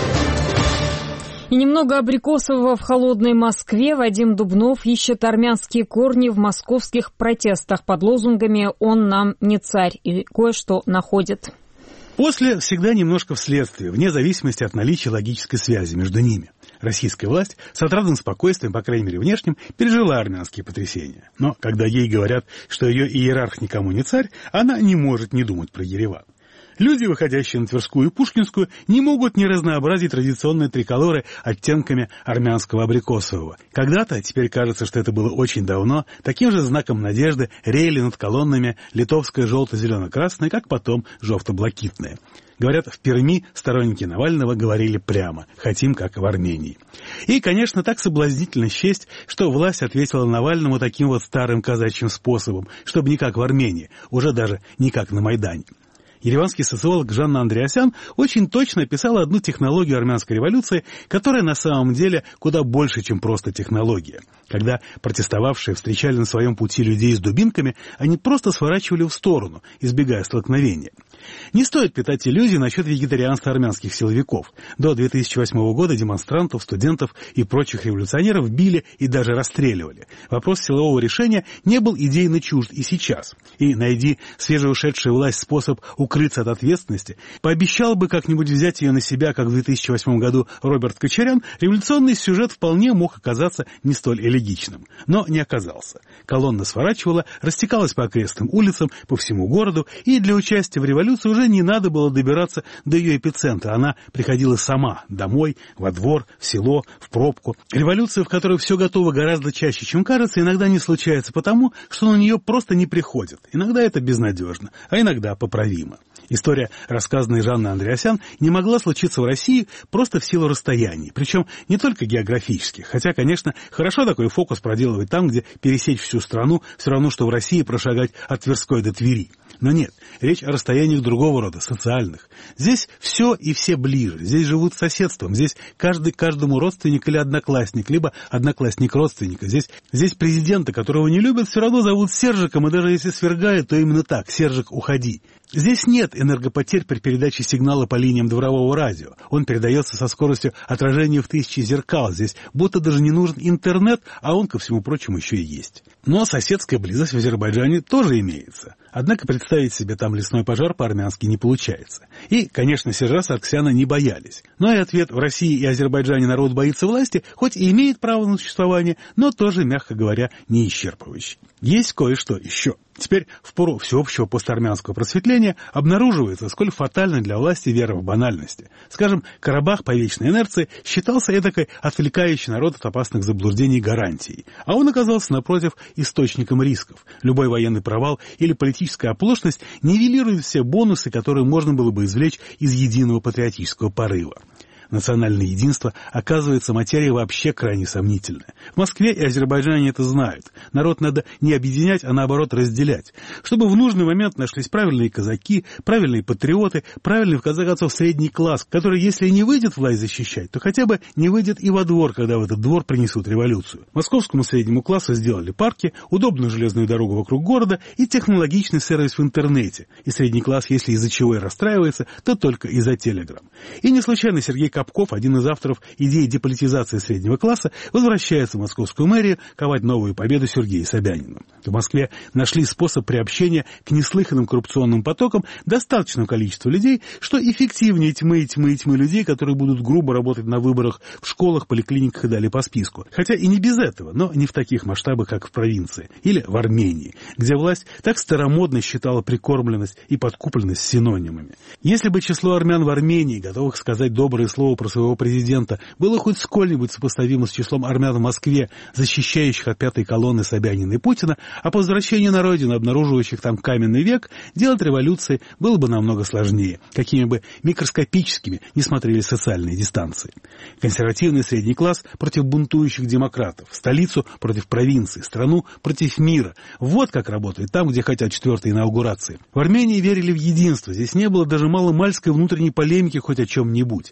И немного абрикосового в холодной Москве. Вадим Дубнов ищет армянские корни в московских протестах под лозунгами «Он нам не царь» и кое-что находит. После всегда немножко вследствие, вне зависимости от наличия логической связи между ними. Российская власть с отрадным спокойствием, по крайней мере внешним, пережила армянские потрясения. Но когда ей говорят, что ее иерарх никому не царь, она не может не думать про Ереван. Люди, выходящие на Тверскую и Пушкинскую, не могут не разнообразить традиционные триколоры оттенками армянского абрикосового. Когда-то, теперь кажется, что это было очень давно, таким же знаком надежды реяли над колоннами литовское желто-зелено-красное, как потом желто-блакитное. Говорят, в Перми сторонники Навального говорили прямо «хотим, как в Армении». И, конечно, так соблазнительно счесть, что власть ответила Навальному таким вот старым казачьим способом, чтобы не как в Армении, уже даже не как на Майдане. Ереванский социолог Жанна Андреасян очень точно описала одну технологию армянской революции, которая на самом деле куда больше, чем просто технология. Когда протестовавшие встречали на своем пути людей с дубинками, они просто сворачивали в сторону, избегая столкновения. Не стоит питать иллюзий насчет вегетарианства армянских силовиков. До две тысячи восьмого года демонстрантов, студентов и прочих революционеров били и даже расстреливали. Вопрос силового решения не был идейно чужд и сейчас. И найди свежеушедшая власть способ укрыться от ответственности, пообещал бы как-нибудь взять ее на себя, как в две тысячи восьмом году Роберт Кочарян, революционный сюжет вполне мог оказаться не столь элегичным. Но не оказался. Колонна сворачивала, растекалась по окрестным улицам, по всему городу, и для участия в революции уже не надо было добираться до ее эпицентра. Она приходила сама, домой, во двор, в село, в пробку. Революция, в которой все готово гораздо чаще, чем кажется, иногда не случается потому, что на нее просто не приходят. Иногда это безнадежно, а иногда поправимо. История, рассказанная Жанной Андреасян, не могла случиться в России просто в силу расстояний, причем не только географических, хотя, конечно, хорошо такой фокус проделывать там, где пересечь всю страну, все равно, что в России прошагать от Тверской до Твери. Но нет, речь о расстояниях другого рода, социальных. Здесь все и все ближе, здесь живут соседством, здесь каждый каждому родственник или одноклассник, либо одноклассник родственника. Здесь, здесь президента, которого не любят, все равно зовут Сержиком, и даже если свергают, то именно так: Сержик, уходи. Здесь нет энергопотерь при передаче сигнала по линиям дворового радио. Он передается со скоростью отражения в тысячи зеркал. Здесь будто даже не нужен интернет, а он, ко всему прочему, еще и есть. Но соседская близость в Азербайджане тоже имеется. Однако представить себе там лесной пожар по-армянски не получается. И, конечно, Сержа Саргсяна не боялись. Но и ответ: в России и Азербайджане народ боится власти, хоть и имеет право на существование, но тоже, мягко говоря, не исчерпывающий. Есть кое-что еще. Теперь в пору всеобщего постармянского просветления обнаруживается, сколь фатальна для власти вера в банальности. Скажем, Карабах по вечной инерции считался эдакой отвлекающей народ от опасных заблуждений гарантией. А он оказался, напротив, источником рисков. Любой военный провал или политическая оплошность нивелирует все бонусы, которые можно было бы извлечь из единого патриотического порыва. Национальное единство оказывается материя вообще крайне сомнительная. В Москве и Азербайджане это знают. Народ надо не объединять, а наоборот разделять. Чтобы в нужный момент нашлись правильные казаки, правильные патриоты, правильный, в конце концов, средний класс, который, если не выйдет власть защищать, то хотя бы не выйдет и во двор, когда в этот двор принесут революцию. Московскому среднему классу сделали парки, удобную железную дорогу вокруг города и технологичный сервис в интернете. И средний класс, если из-за чего и расстраивается, то только из-за телеграм. И не случайно Сергей Капков, один из авторов идеи деполитизации среднего класса, возвращается в московскую мэрию ковать новую победу Сергею Собянину. В Москве нашли способ приобщения к неслыханным коррупционным потокам достаточного количества людей, что эффективнее тьмы и тьмы и тьмы людей, которые будут грубо работать на выборах в школах, поликлиниках и далее по списку. Хотя и не без этого, но не в таких масштабах, как в провинции или в Армении, где власть так старомодно считала прикормленность и подкупленность синонимами. Если бы число армян в Армении, готовых сказать доброе слово про своего президента, было хоть сколь-нибудь сопоставимо с числом армян в Москве, защищающих от пятой колонны Собянина и Путина, а по возвращению на родину, обнаруживающих там каменный век, делать революции было бы намного сложнее, какими бы микроскопическими ни смотрели социальные дистанции. Консервативный средний класс против бунтующих демократов, столицу против провинции, страну против мира. Вот как работает там, где хотят четвертой инаугурации. В Армении верили в единство, здесь не было даже маломальской внутренней полемики хоть о чем-нибудь. Ни тебе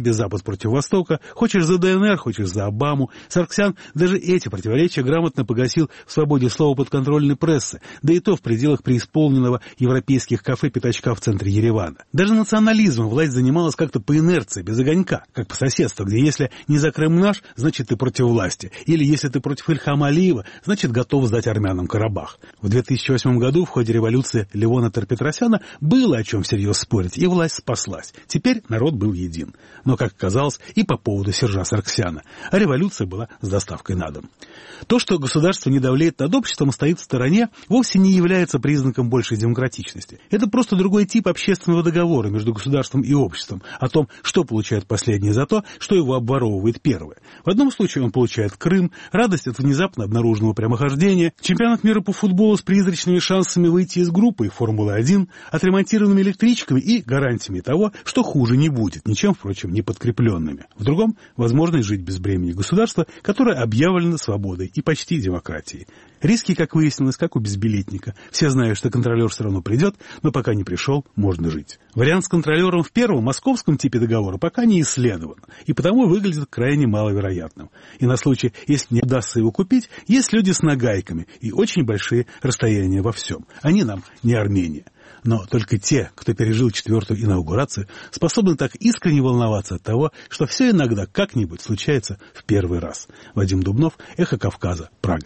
тебе Запад против Востока, хочешь за ДНР, хочешь за Обаму. Сарксян даже эти противоречия грамотно погасил в свободе слова подконтрольной прессы, да и то в пределах преисполненного европейских кафе-пятачка в центре Еревана. Даже национализмом власть занималась как-то по инерции, без огонька, как по соседству, где если не за Крым наш, значит ты против власти, или если ты против Ильхама Алиева, значит готов сдать армянам Карабах. В две тысячи восьмом году в ходе революции Левона Тер-Петросяна было о чем всерьез спорить, и власть спаслась. Теперь народ был един. Но, как казалось, и по поводу Сержа Сарксяна. А революция была с доставкой на дом. То, что государство не давлеет над обществом, стоит в стороне, вовсе не является признаком большей демократичности. Это просто другой тип общественного договора между государством и обществом о том, что получает последнее за то, что его обворовывает первое. В одном случае он получает Крым, радость от внезапно обнаруженного прямохождения, чемпионат мира по футболу с призрачными шансами выйти из группы и Формулы один, отремонтированными электричками и гарантиями того, что хуже не будет, ничем, впрочем, не подкрепленными. В другом – возможность жить без бремени государства, которое объявлено свободой и почти демократией. Риски, как выяснилось, как у безбилетника. Все знают, что контролер все равно придет, но пока не пришел, можно жить. Вариант с контролером в первом московском типе договора пока не исследован, и потому выглядит крайне маловероятным. И на случай, если не удастся его купить, есть люди с нагайками и очень большие расстояния во всем. Они нам не Армения. Но только те, кто пережил четвертую инаугурацию, способны так искренне волноваться от того, что все иногда как-нибудь случается в первый раз. Вадим Дубнов, Эхо Кавказа, Прага.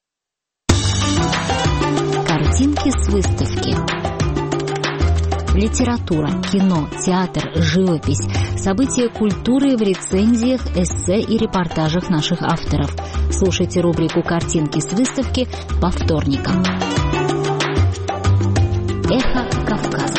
Картинки с выставки. Литература, кино, театр, живопись, события культуры в рецензиях, эссе и репортажах наших авторов. Слушайте рубрику «Картинки с выставки» по вторникам. Эхо Кавказа.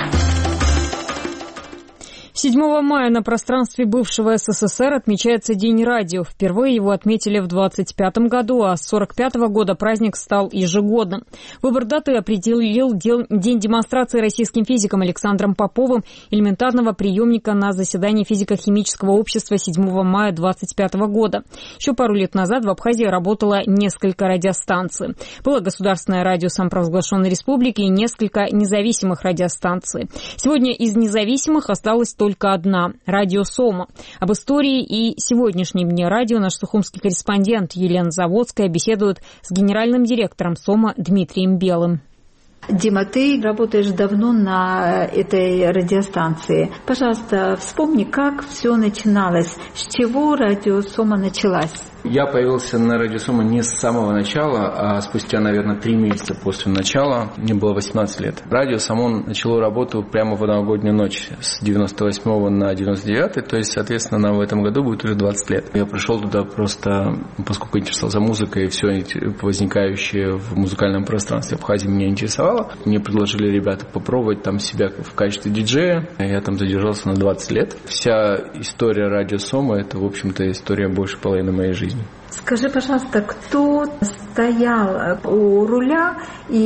седьмого мая на пространстве бывшего СССР отмечается День радио. Впервые его отметили в двадцать пятом году, а с сорок пятого года праздник стал ежегодным. Выбор даты определил день демонстрации российским физиком Александром Поповым элементарного приемника на заседании физико-химического общества седьмого мая двадцать пятого года. Еще пару лет назад в Абхазии работало несколько радиостанций. Было государственное радио самопровозглашенной республики и несколько независимых радиостанций. Сегодня из независимых осталось только одна – радио «Сома». Об истории и сегодняшнем дне радио наш сухумский корреспондент Елена Заводская беседует с генеральным директором «Сома» Дмитрием Белым. Дима, ты работаешь давно на этой радиостанции. Пожалуйста, вспомни, как все начиналось, с чего радио «Сома» началась? Я появился на радио «Сома» не с самого начала, а спустя, наверное, три месяца после начала. Мне было восемнадцать лет. Радио «Сома» начало работу прямо в новогоднюю ночь с девяносто восьмого на девяносто девятый, то есть, соответственно, нам в этом году будет уже двадцать лет. Я пришел туда просто, поскольку интересовался музыкой, и все возникающее в музыкальном пространстве Абхазии меня интересовало. Мне предложили ребята попробовать там себя в качестве диджея. Я там задержался на двадцать лет. Вся история радио «Сома» — это, в общем-то, история больше половины моей жизни. Скажи, пожалуйста, кто стоял у руля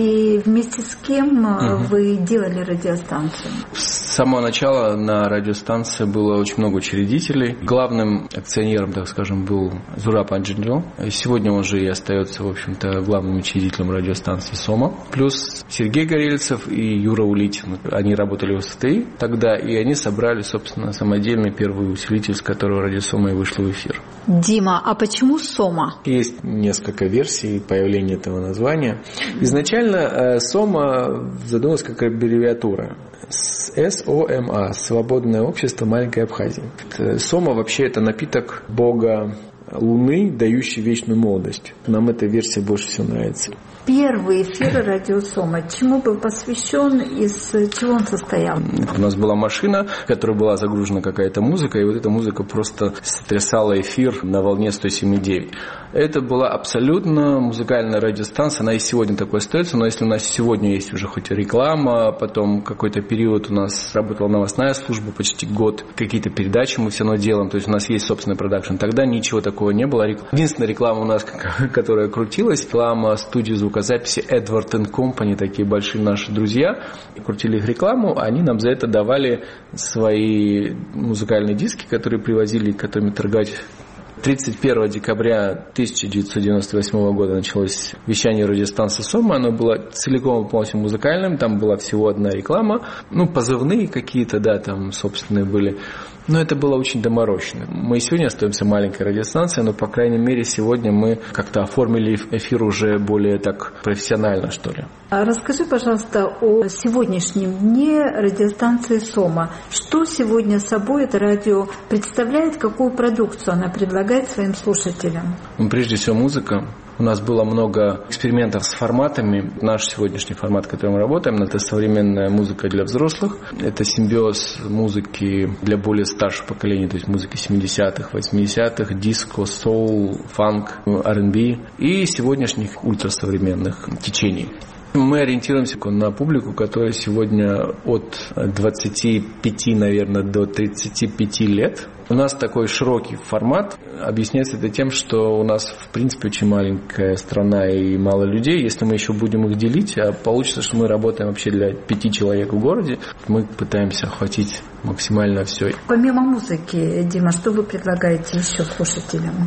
и вместе с кем угу. вы делали радиостанцию? С самого начала на радиостанции было очень много учредителей. Главным акционером, так скажем, был Зураб Анджинджо. Сегодня он же и остается, в общем-то, главным учредителем радиостанции «Сома». Плюс Сергей Горельцев и Юра Улитин. Они работали в СТИ тогда, и они собрали, собственно, самодельный первый усилитель, с которого радио «Сома» и вышло в эфир. Дима, а почему «Сома»? Есть несколько версий появления этого названия. Изначально «Сома» задумалась как аббревиатура. эс о эм а – Свободное общество маленькой Абхазии. «Сома» вообще это напиток бога Луны, дающий вечную молодость. Нам эта версия больше всего нравится. Первый эфир радио «Сома» чему был посвящен, из чего он состоял? У нас была машина, в которой была загружена какая-то музыка, и вот эта музыка просто сотрясала эфир на волне сто семь и девять. Это была абсолютно музыкальная радиостанция, она и сегодня такой остается, но если у нас сегодня есть уже хоть реклама, потом какой-то период у нас работала новостная служба, почти год, какие-то передачи мы все равно делаем, то есть у нас есть собственный продакшн, тогда ничего такого не было. Единственная реклама у нас, которая крутилась, реклама студии звукозаписи Edward энд Company, такие большие наши друзья, крутили их рекламу, они нам за это давали свои музыкальные диски, которые привозили, которыми торговать тридцать первого декабря тысяча девятьсот девяносто восьмого года началось вещание радиостанции «Сома». Оно было целиком и полностью музыкальным. Там была всего одна реклама. Ну, позывные какие-то, да, там собственные были. Но это было очень доморощено. Мы и сегодня остаемся маленькой радиостанцией, но, по крайней мере, сегодня мы как-то оформили эфир уже более так профессионально, что ли. Расскажи, пожалуйста, о сегодняшнем дне радиостанции «Сома». Что сегодня собой это радио представляет, какую продукцию она предлагает своим слушателям? Прежде всего, музыка. У нас было много экспериментов с форматами. Наш сегодняшний формат, в котором мы работаем, это современная музыка для взрослых. Это симбиоз музыки для более старшего поколения, то есть музыки семидесятых, восьмидесятых, диско, соул, фанк, ар энд би и сегодняшних ультрасовременных течений. Мы ориентируемся на публику, которая сегодня от двадцати пяти, наверное, до тридцати пяти лет. У нас такой широкий формат. Объясняется это тем, что у нас, в принципе, очень маленькая страна и мало людей. Если мы еще будем их делить, а получится, что мы работаем вообще для пяти человек в городе, мы пытаемся охватить максимально все. Помимо музыки, Дима, что вы предлагаете еще слушателям?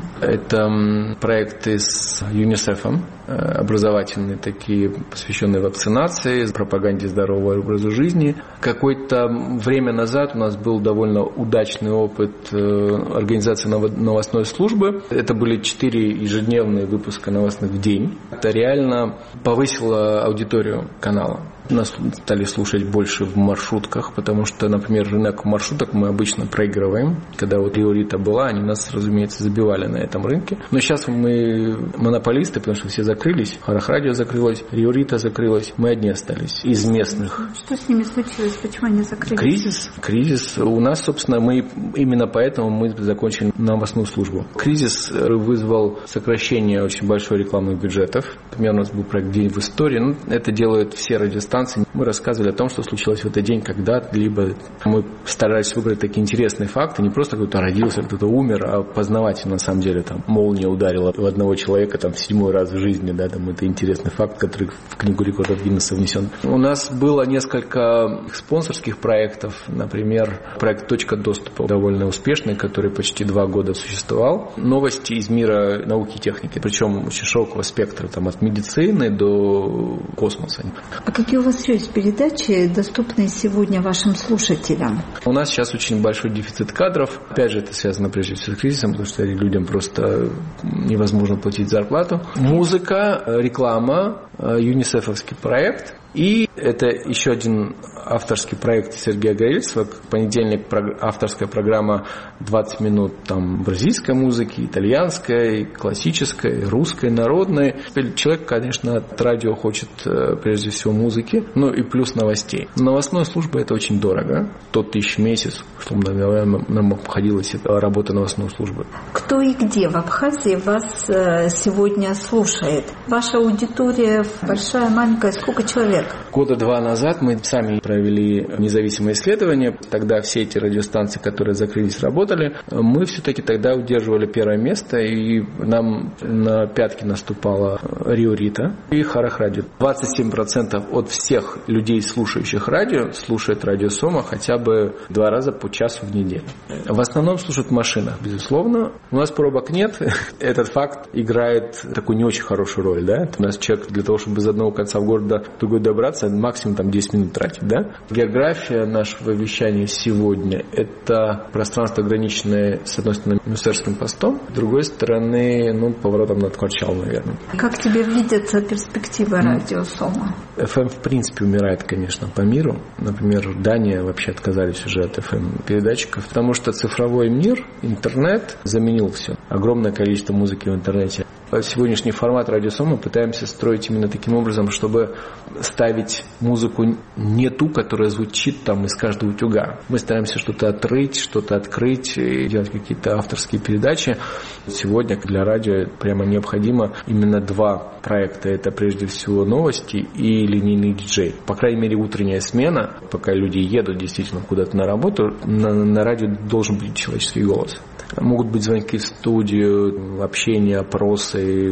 Это проекты с ЮНИСЕФом, образовательные такие, посвященные вакцинации, пропаганде здорового образа жизни. Какое-то время назад у нас был довольно удачный опыт организации новостной службы. Это были четыре ежедневные выпуска новостных в день. Это реально повысило аудиторию канала. Нас стали слушать больше в маршрутках, потому что, например, рынок маршруток мы обычно проигрываем. Когда вот Рио Рита была, они нас, разумеется, забивали на этом рынке. Но сейчас мы монополисты, потому что все закрылись. Харах Радио закрылось, Рио Рита закрылась. Мы одни остались из местных. Что с ними случилось? Почему они закрылись? Кризис. Кризис. У нас, собственно, мы именно поэтому мы закончили новостную службу. Кризис вызвал сокращение очень большой рекламных бюджетов. Например, у нас был проект «День в истории». Ну, это делают все радиостанции. Мы рассказывали о том, что случилось в этот день когда-либо. Мы старались выбрать такие интересные факты, не просто кто-то родился, кто-то умер, а познавательно, на самом деле, там, молния ударила в одного человека там, в седьмой раз в жизни, да, там, это интересный факт, который в книгу рекордов Гиннесса внесен. У нас было несколько спонсорских проектов, например, проект «Точка доступа», довольно успешный, который почти два года существовал. Новости из мира науки и техники, причем очень широкого спектра, там, от медицины до космоса. А какие у вас еще есть передачи, доступные сегодня вашим слушателям? У нас сейчас очень большой дефицит кадров. Опять же, это связано прежде всего с кризисом, потому что людям просто невозможно платить зарплату. Музыка, реклама, ЮНИСЕФовский проект. И это еще один авторский проект Сергея Горельцева. В понедельник авторская программа двадцать минут там, бразильской музыки, итальянской, классической, русской, народной. Человек, конечно, от радио хочет прежде всего музыки, ну и плюс новостей. Новостная служба – это очень дорого. сто тысяч в месяц, что нам обходилась работа новостной службы. Кто и где в Абхазии вас сегодня слушает? Ваша аудитория большая, маленькая, сколько человек? Года два назад мы сами провели независимое исследование. Тогда все эти радиостанции, которые закрылись, работали. Мы все-таки тогда удерживали первое место, и нам на пятки наступала Рио Рита и Харах Радио. двадцать семь процентов от всех людей, слушающих радио, слушает радио Сома хотя бы два раза по часу в неделю. В основном слушают в машинах, безусловно. У нас пробок нет. Этот факт играет такую не очень хорошую роль. Да? У нас человек для того, чтобы из одного конца в города в другой добраться, максимум там десять минут тратит. Да? География нашего вещания сегодня – это пространство, ограниченное, с одной стороны, Мюсерским постом, с другой стороны, ну, поворотом над Кварчал, наверное. Как тебе видится перспектива mm. радио Сома? эф эм, в принципе, умирает, конечно, по миру. Например, Дания вообще отказались уже от эф эм-передатчиков, потому что цифровой мир, интернет заменил все. Огромное количество музыки в интернете. Сегодняшний формат радио Сома пытаемся строить именно таким образом, чтобы ставить музыку не ту, которая звучит там из каждого утюга. Мы стараемся что-то отрыть, что-то открыть, и делать какие-то авторские передачи. Сегодня для радио прямо необходимо именно два проекта. Это прежде всего новости и линейный диджей. По крайней мере, утренняя смена, пока люди едут действительно куда-то на работу, на, на радио должен быть человеческий голос. Могут быть звонки в студию, общение, опросы,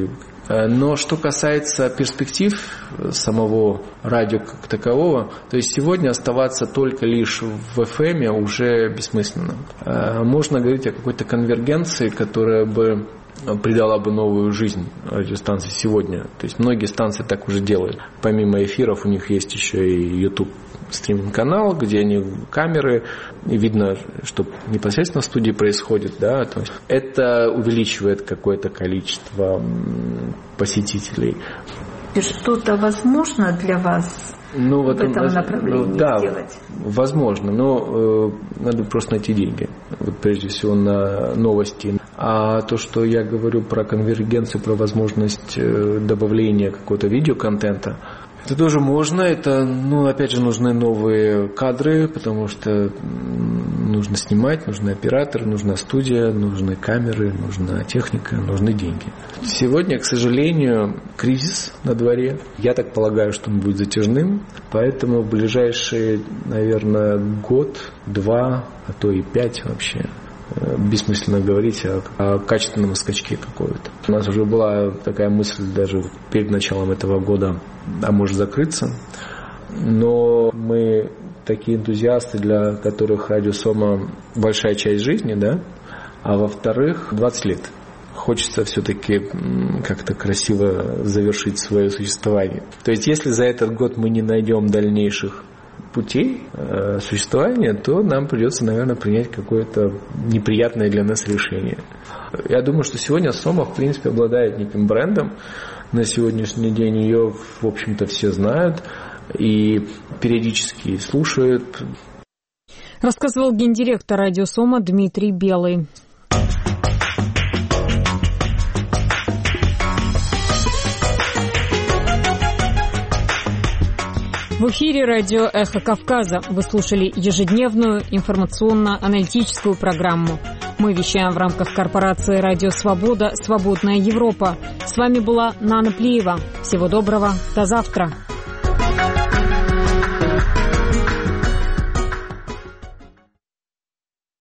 Но что касается перспектив самого радио как такового, то есть сегодня оставаться только лишь в эф эм уже бессмысленно. Можно говорить о какой-то конвергенции, которая бы придала бы новую жизнь радиостанции сегодня. То есть многие станции так уже делают. Помимо эфиров у них есть еще и YouTube стриминг-канал, где они камеры, и видно, что непосредственно в студии происходит. Да? То есть это увеличивает какое-то количество посетителей. Что-то возможно для вас ну, в этом, этом направлении да, сделать? Возможно, но э, надо просто найти деньги. Вот прежде всего на новости. А то, что я говорю про конвергенцию, про возможность э, добавления какого-то видеоконтента, это тоже можно. Это, ну, опять же, нужны новые кадры, потому что нужно снимать, нужны операторы, нужна студия, нужны камеры, нужна техника, нужны деньги. Сегодня, к сожалению, кризис на дворе. Я так полагаю, что он будет затяжным, поэтому в ближайший, наверное, год, два, а то и пять вообще бессмысленно говорить о, о качественном скачке какой-то. У нас уже была такая мысль даже перед началом этого года, а может закрыться. Но мы такие энтузиасты, для которых радио Сома большая часть жизни, да, а во-вторых, двадцать лет. Хочется все-таки как-то красиво завершить свое существование. То есть, если за этот год мы не найдем дальнейших путей э, существования, то нам придется, наверное, принять какое-то неприятное для нас решение. Я думаю, что сегодня Сома, в принципе, обладает неким брендом. На сегодняшний день ее, в общем-то, все знают и периодически слушают. Рассказывал гендиректор радио Сома Дмитрий Белый. В эфире радио «Эхо Кавказа». Вы слушали ежедневную информационно-аналитическую программу. Мы вещаем в рамках корпорации «Радио Свобода. Свободная Европа». С вами была Нана Плиева. Всего доброго. До завтра.